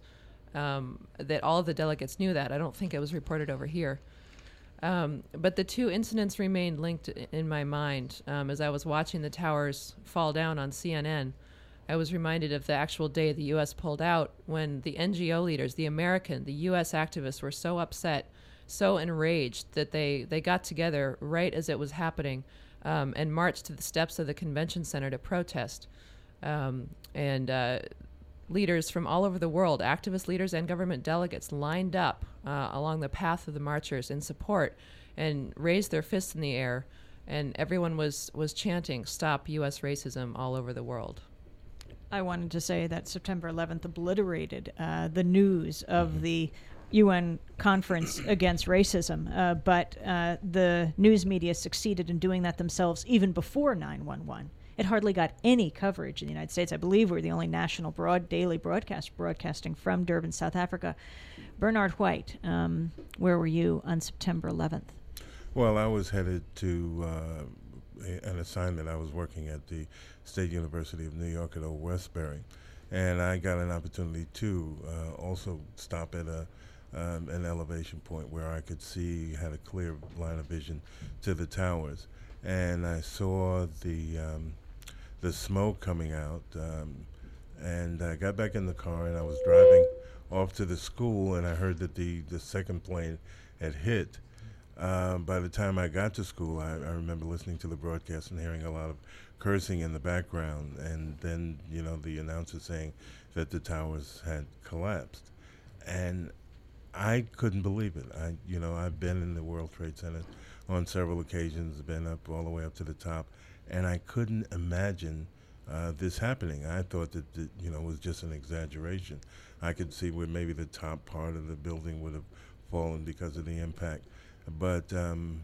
Um, that all of the delegates knew that. I don't think it was reported over here. Um, but the two incidents remained linked in my mind. Um, as I was watching the towers fall down on C N N, I was reminded of the actual day the U S pulled out, when the N G O leaders, the American, the U S activists, were so upset, so enraged that they, they got together right as it was happening um, and marched to the steps of the convention center to protest. Um, and uh, leaders from all over the world, activist leaders and government delegates, lined up uh, along the path of the marchers in support and raised their fists in the air, and everyone was, was chanting, "Stop U S racism," all over the world. I wanted to say that September eleventh obliterated uh, the news of the U N conference against racism, uh, but uh, the news media succeeded in doing that themselves even before nine one one. It hardly got any coverage in the United States. I believe we're the only national broad daily broadcast broadcasting from Durban, South Africa. Bernard White, um, where were you on September eleventh? Well, I was headed to uh, a, an assignment. I was working at the State University of New York at Old Westbury, and I got an opportunity to uh, also stop at a um, an elevation point where I could see, had a clear line of vision to the towers, and I saw the um, the smoke coming out, um, and I got back in the car and I was driving off to the school, and I heard that the, the second plane had hit. Um, by the time I got to school, I, I remember listening to the broadcast and hearing a lot of cursing in the background, and then, you know, the announcer saying that the towers had collapsed. And I couldn't believe it. I, you know, I've been in the World Trade Center on several occasions, been up all the way up to the top, and I couldn't imagine uh, this happening. I thought that, that, you know, it was just an exaggeration. I could see where maybe the top part of the building would have fallen because of the impact. But um,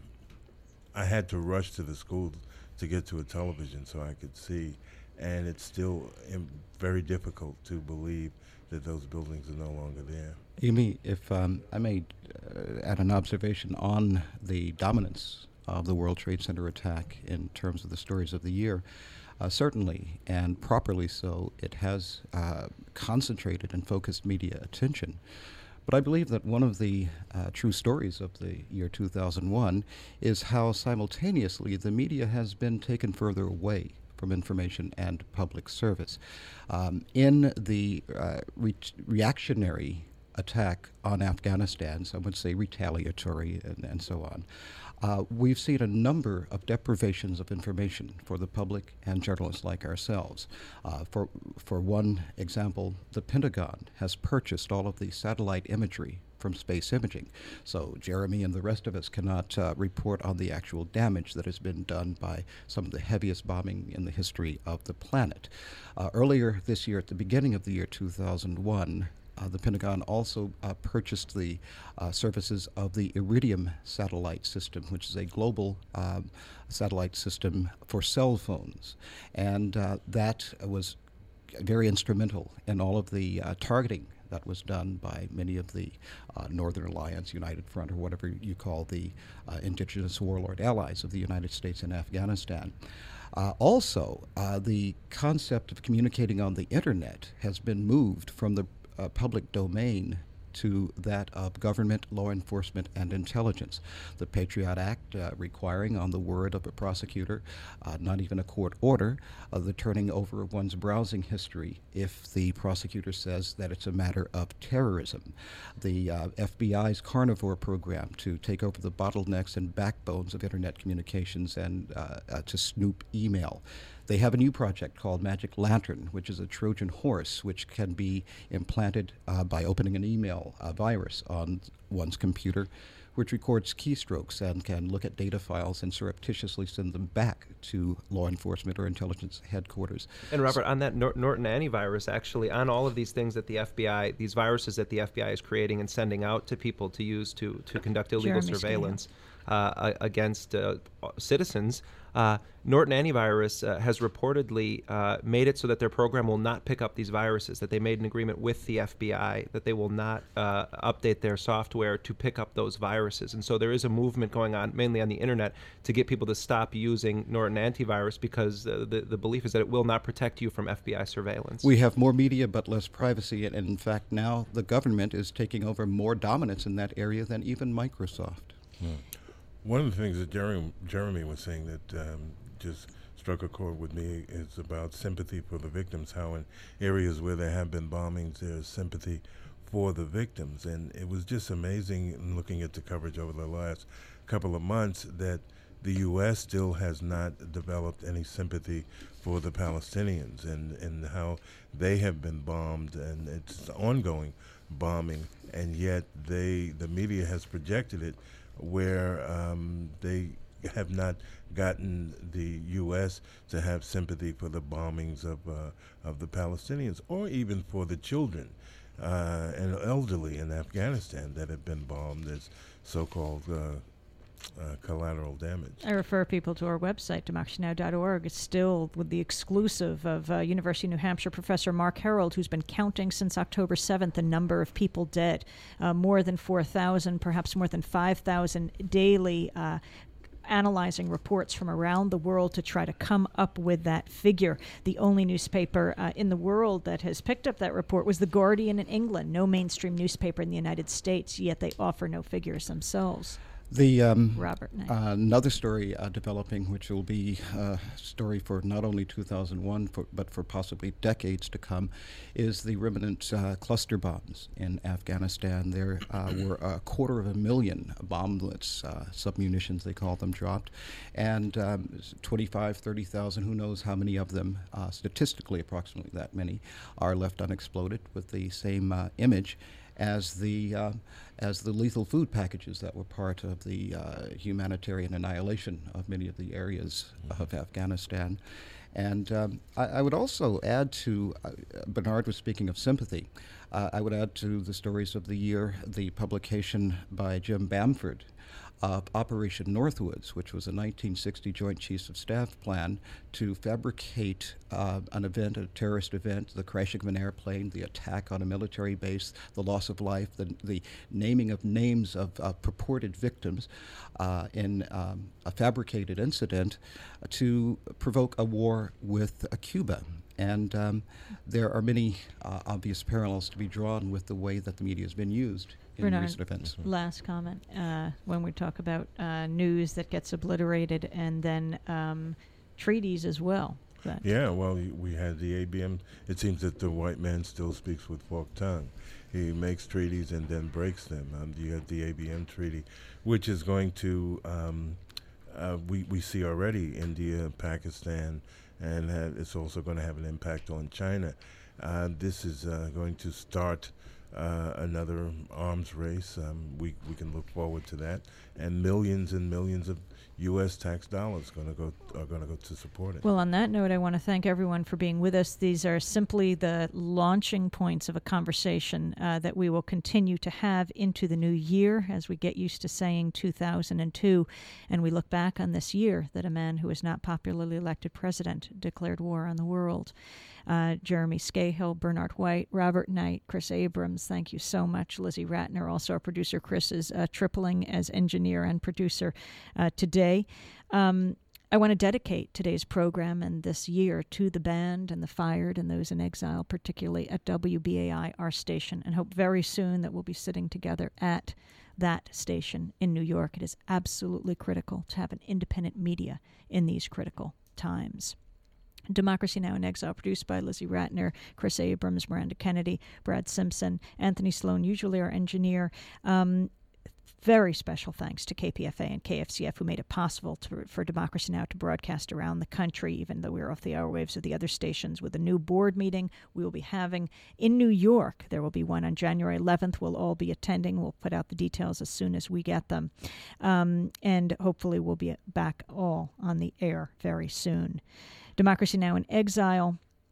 I had to rush to the school to get to a television so I could see, and it's still im- very difficult to believe that those buildings are no longer there. Amy, if um, I may uh, add an observation on the dominance of the World Trade Center attack in terms of the stories of the year, uh, certainly, and properly so, it has uh, concentrated and focused media attention. But I believe that one of the uh, true stories of the year two thousand one is how simultaneously the media has been taken further away from information and public service. Um, in the uh, re- reactionary attack on Afghanistan, some would say retaliatory and, and so on, uh, we've seen a number of deprivations of information for the public and journalists like ourselves. Uh, for, for one example, the Pentagon has purchased all of the satellite imagery from space imaging. So Jeremy and the rest of us cannot uh, report on the actual damage that has been done by some of the heaviest bombing in the history of the planet. Uh, earlier this year, at the beginning of the year two thousand one, Uh, the Pentagon also uh, purchased the uh, services of the Iridium satellite system, which is a global um, satellite system for cell phones. And uh, that was very instrumental in all of the uh, targeting that was done by many of the uh, Northern Alliance, United Front, or whatever you call the uh, indigenous warlord allies of the United States in Afghanistan. Uh, also, uh, the concept of communicating on the internet has been moved from the Uh, public domain to that of government, law enforcement, and intelligence. The Patriot Act uh, requiring, on the word of a prosecutor, uh, not even a court order, uh, the turning over of one's browsing history if the prosecutor says that it's a matter of terrorism. The uh, F B I's Carnivore program to take over the bottlenecks and backbones of internet communications and uh, uh, to snoop email. They have a new project called Magic Lantern, which is a Trojan horse which can be implanted uh, by opening an email uh, virus on one's computer, which records keystrokes and can look at data files and surreptitiously send them back to law enforcement or intelligence headquarters. And Robert, on that Nor- Norton antivirus, actually, on all of these things that the F B I, these viruses that the F B I is creating and sending out to people to use to, to conduct illegal Jeremy surveillance, uh, against uh, citizens, uh, Norton Antivirus uh, has reportedly uh, made it so that their program will not pick up these viruses, that they made an agreement with the F B I that they will not uh, update their software to pick up those viruses. And so there is a movement going on, mainly on the internet, to get people to stop using Norton Antivirus because uh, the, the belief is that it will not protect you from F B I surveillance. We have more media but less privacy, and in fact now the government is taking over more dominance in that area than even Microsoft. Hmm. One of the things that Jeremy, Jeremy was saying that um, just struck a chord with me is about sympathy for the victims, how in areas where there have been bombings, there's sympathy for the victims. And it was just amazing in looking at the coverage over the last couple of months that the U S still has not developed any sympathy for the Palestinians and, and how they have been bombed, and it's ongoing bombing, and yet they the media has projected it where um, they have not gotten the U S to have sympathy for the bombings of uh, of the Palestinians, or even for the children uh, and elderly in Afghanistan that have been bombed as so-called uh, uh, collateral damage. I refer people to our website, democracy now dot org. It's still with the exclusive of uh, University of New Hampshire professor Mark Harold, who's been counting since October seventh the number of people dead, uh, more than four thousand, perhaps more than five thousand daily, uh, analyzing reports from around the world to try to come up with that figure. The only newspaper uh, in the world that has picked up that report was The Guardian in England, no mainstream newspaper in the United States, yet they offer no figures themselves. The um, Robert uh, another story uh, developing, which will be a story for not only two thousand one, for, but for possibly decades to come, is the remnant uh, cluster bombs in Afghanistan. There uh, were a quarter of a million bomblets, uh, submunitions they call them, dropped, and um, twenty-five, thirty thousand, who knows how many of them, uh, statistically approximately that many, are left unexploded, with the same uh, image as the uh, as the lethal food packages that were part of the uh, humanitarian annihilation of many of the areas of Afghanistan. And um, I, I would also add to, uh, Bernard was speaking of sympathy, uh, I would add to the stories of the year the publication by Jim Bamford of Operation Northwoods, which was a nineteen sixty Joint Chiefs of Staff plan to fabricate uh, an event, a terrorist event, the crashing of an airplane, the attack on a military base, the loss of life, the, the naming of names of uh, purported victims uh, in um, a fabricated incident to provoke a war with uh, Cuba. And um, there are many uh, obvious parallels to be drawn with the way that the media has been used in Bernard, recent events. Last comment. Uh, when we talk about uh, news that gets obliterated, and then um, treaties as well. That yeah, well, we had the A B M. It seems that the white man still speaks with forked tongue. He makes treaties and then breaks them. Um, you have the A B M treaty, which is going to, um, uh, we, we see already India, Pakistan, and have, it's also going to have an impact on China. Uh, this is uh, going to start uh, another arms race. Um, we we can look forward to that, and millions and millions of U S tax dollars going to go are going to go to support it. Well, on that note, I want to thank everyone for being with us. These are simply the launching points of a conversation uh, that we will continue to have into the new year as we get used to saying two thousand two, and we look back on this year that a man who was not popularly elected president declared war on the world. Uh, Jeremy Scahill, Bernard White, Robert Knight, Chris Abrams, thank you so much. Lizzie Ratner, also our producer. Chris is uh, tripling as engineer and producer uh, today. Um, I want to dedicate today's program and this year to the band and the fired and those in exile, particularly at W B A I, our station, and hope very soon that we'll be sitting together at that station in New York. It is absolutely critical to have an independent media in these critical times. Democracy Now! In Exile, produced by Lizzie Ratner, Chris Abrams, Miranda Kennedy, Brad Simpson, Anthony Sloan, usually our engineer. Um, very special thanks to K P F A and K F C F, who made it possible to, for Democracy Now! To broadcast around the country, even though we're off the airwaves of the other stations. With a new board meeting we will be having in New York. There will be one on January eleventh. We'll all be attending. We'll put out the details as soon as we get them. Um, and hopefully we'll be back all on the air very soon. Democracy Now! In Exile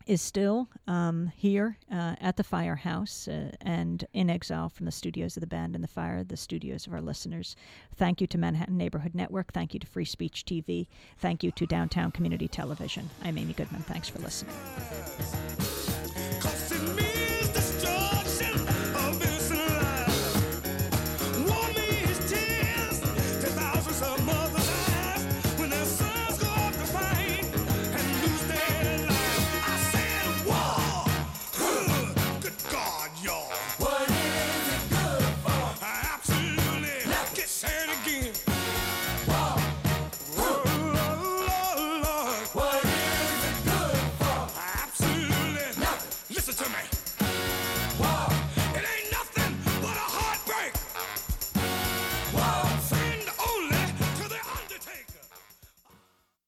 is still um, here uh, at the Firehouse uh, and in exile from the studios of the Band and the Fire, the studios of our listeners. Thank you to Manhattan Neighborhood Network. Thank you to Free Speech T V. Thank you to Downtown Community Television. I'm Amy Goodman. Thanks for listening.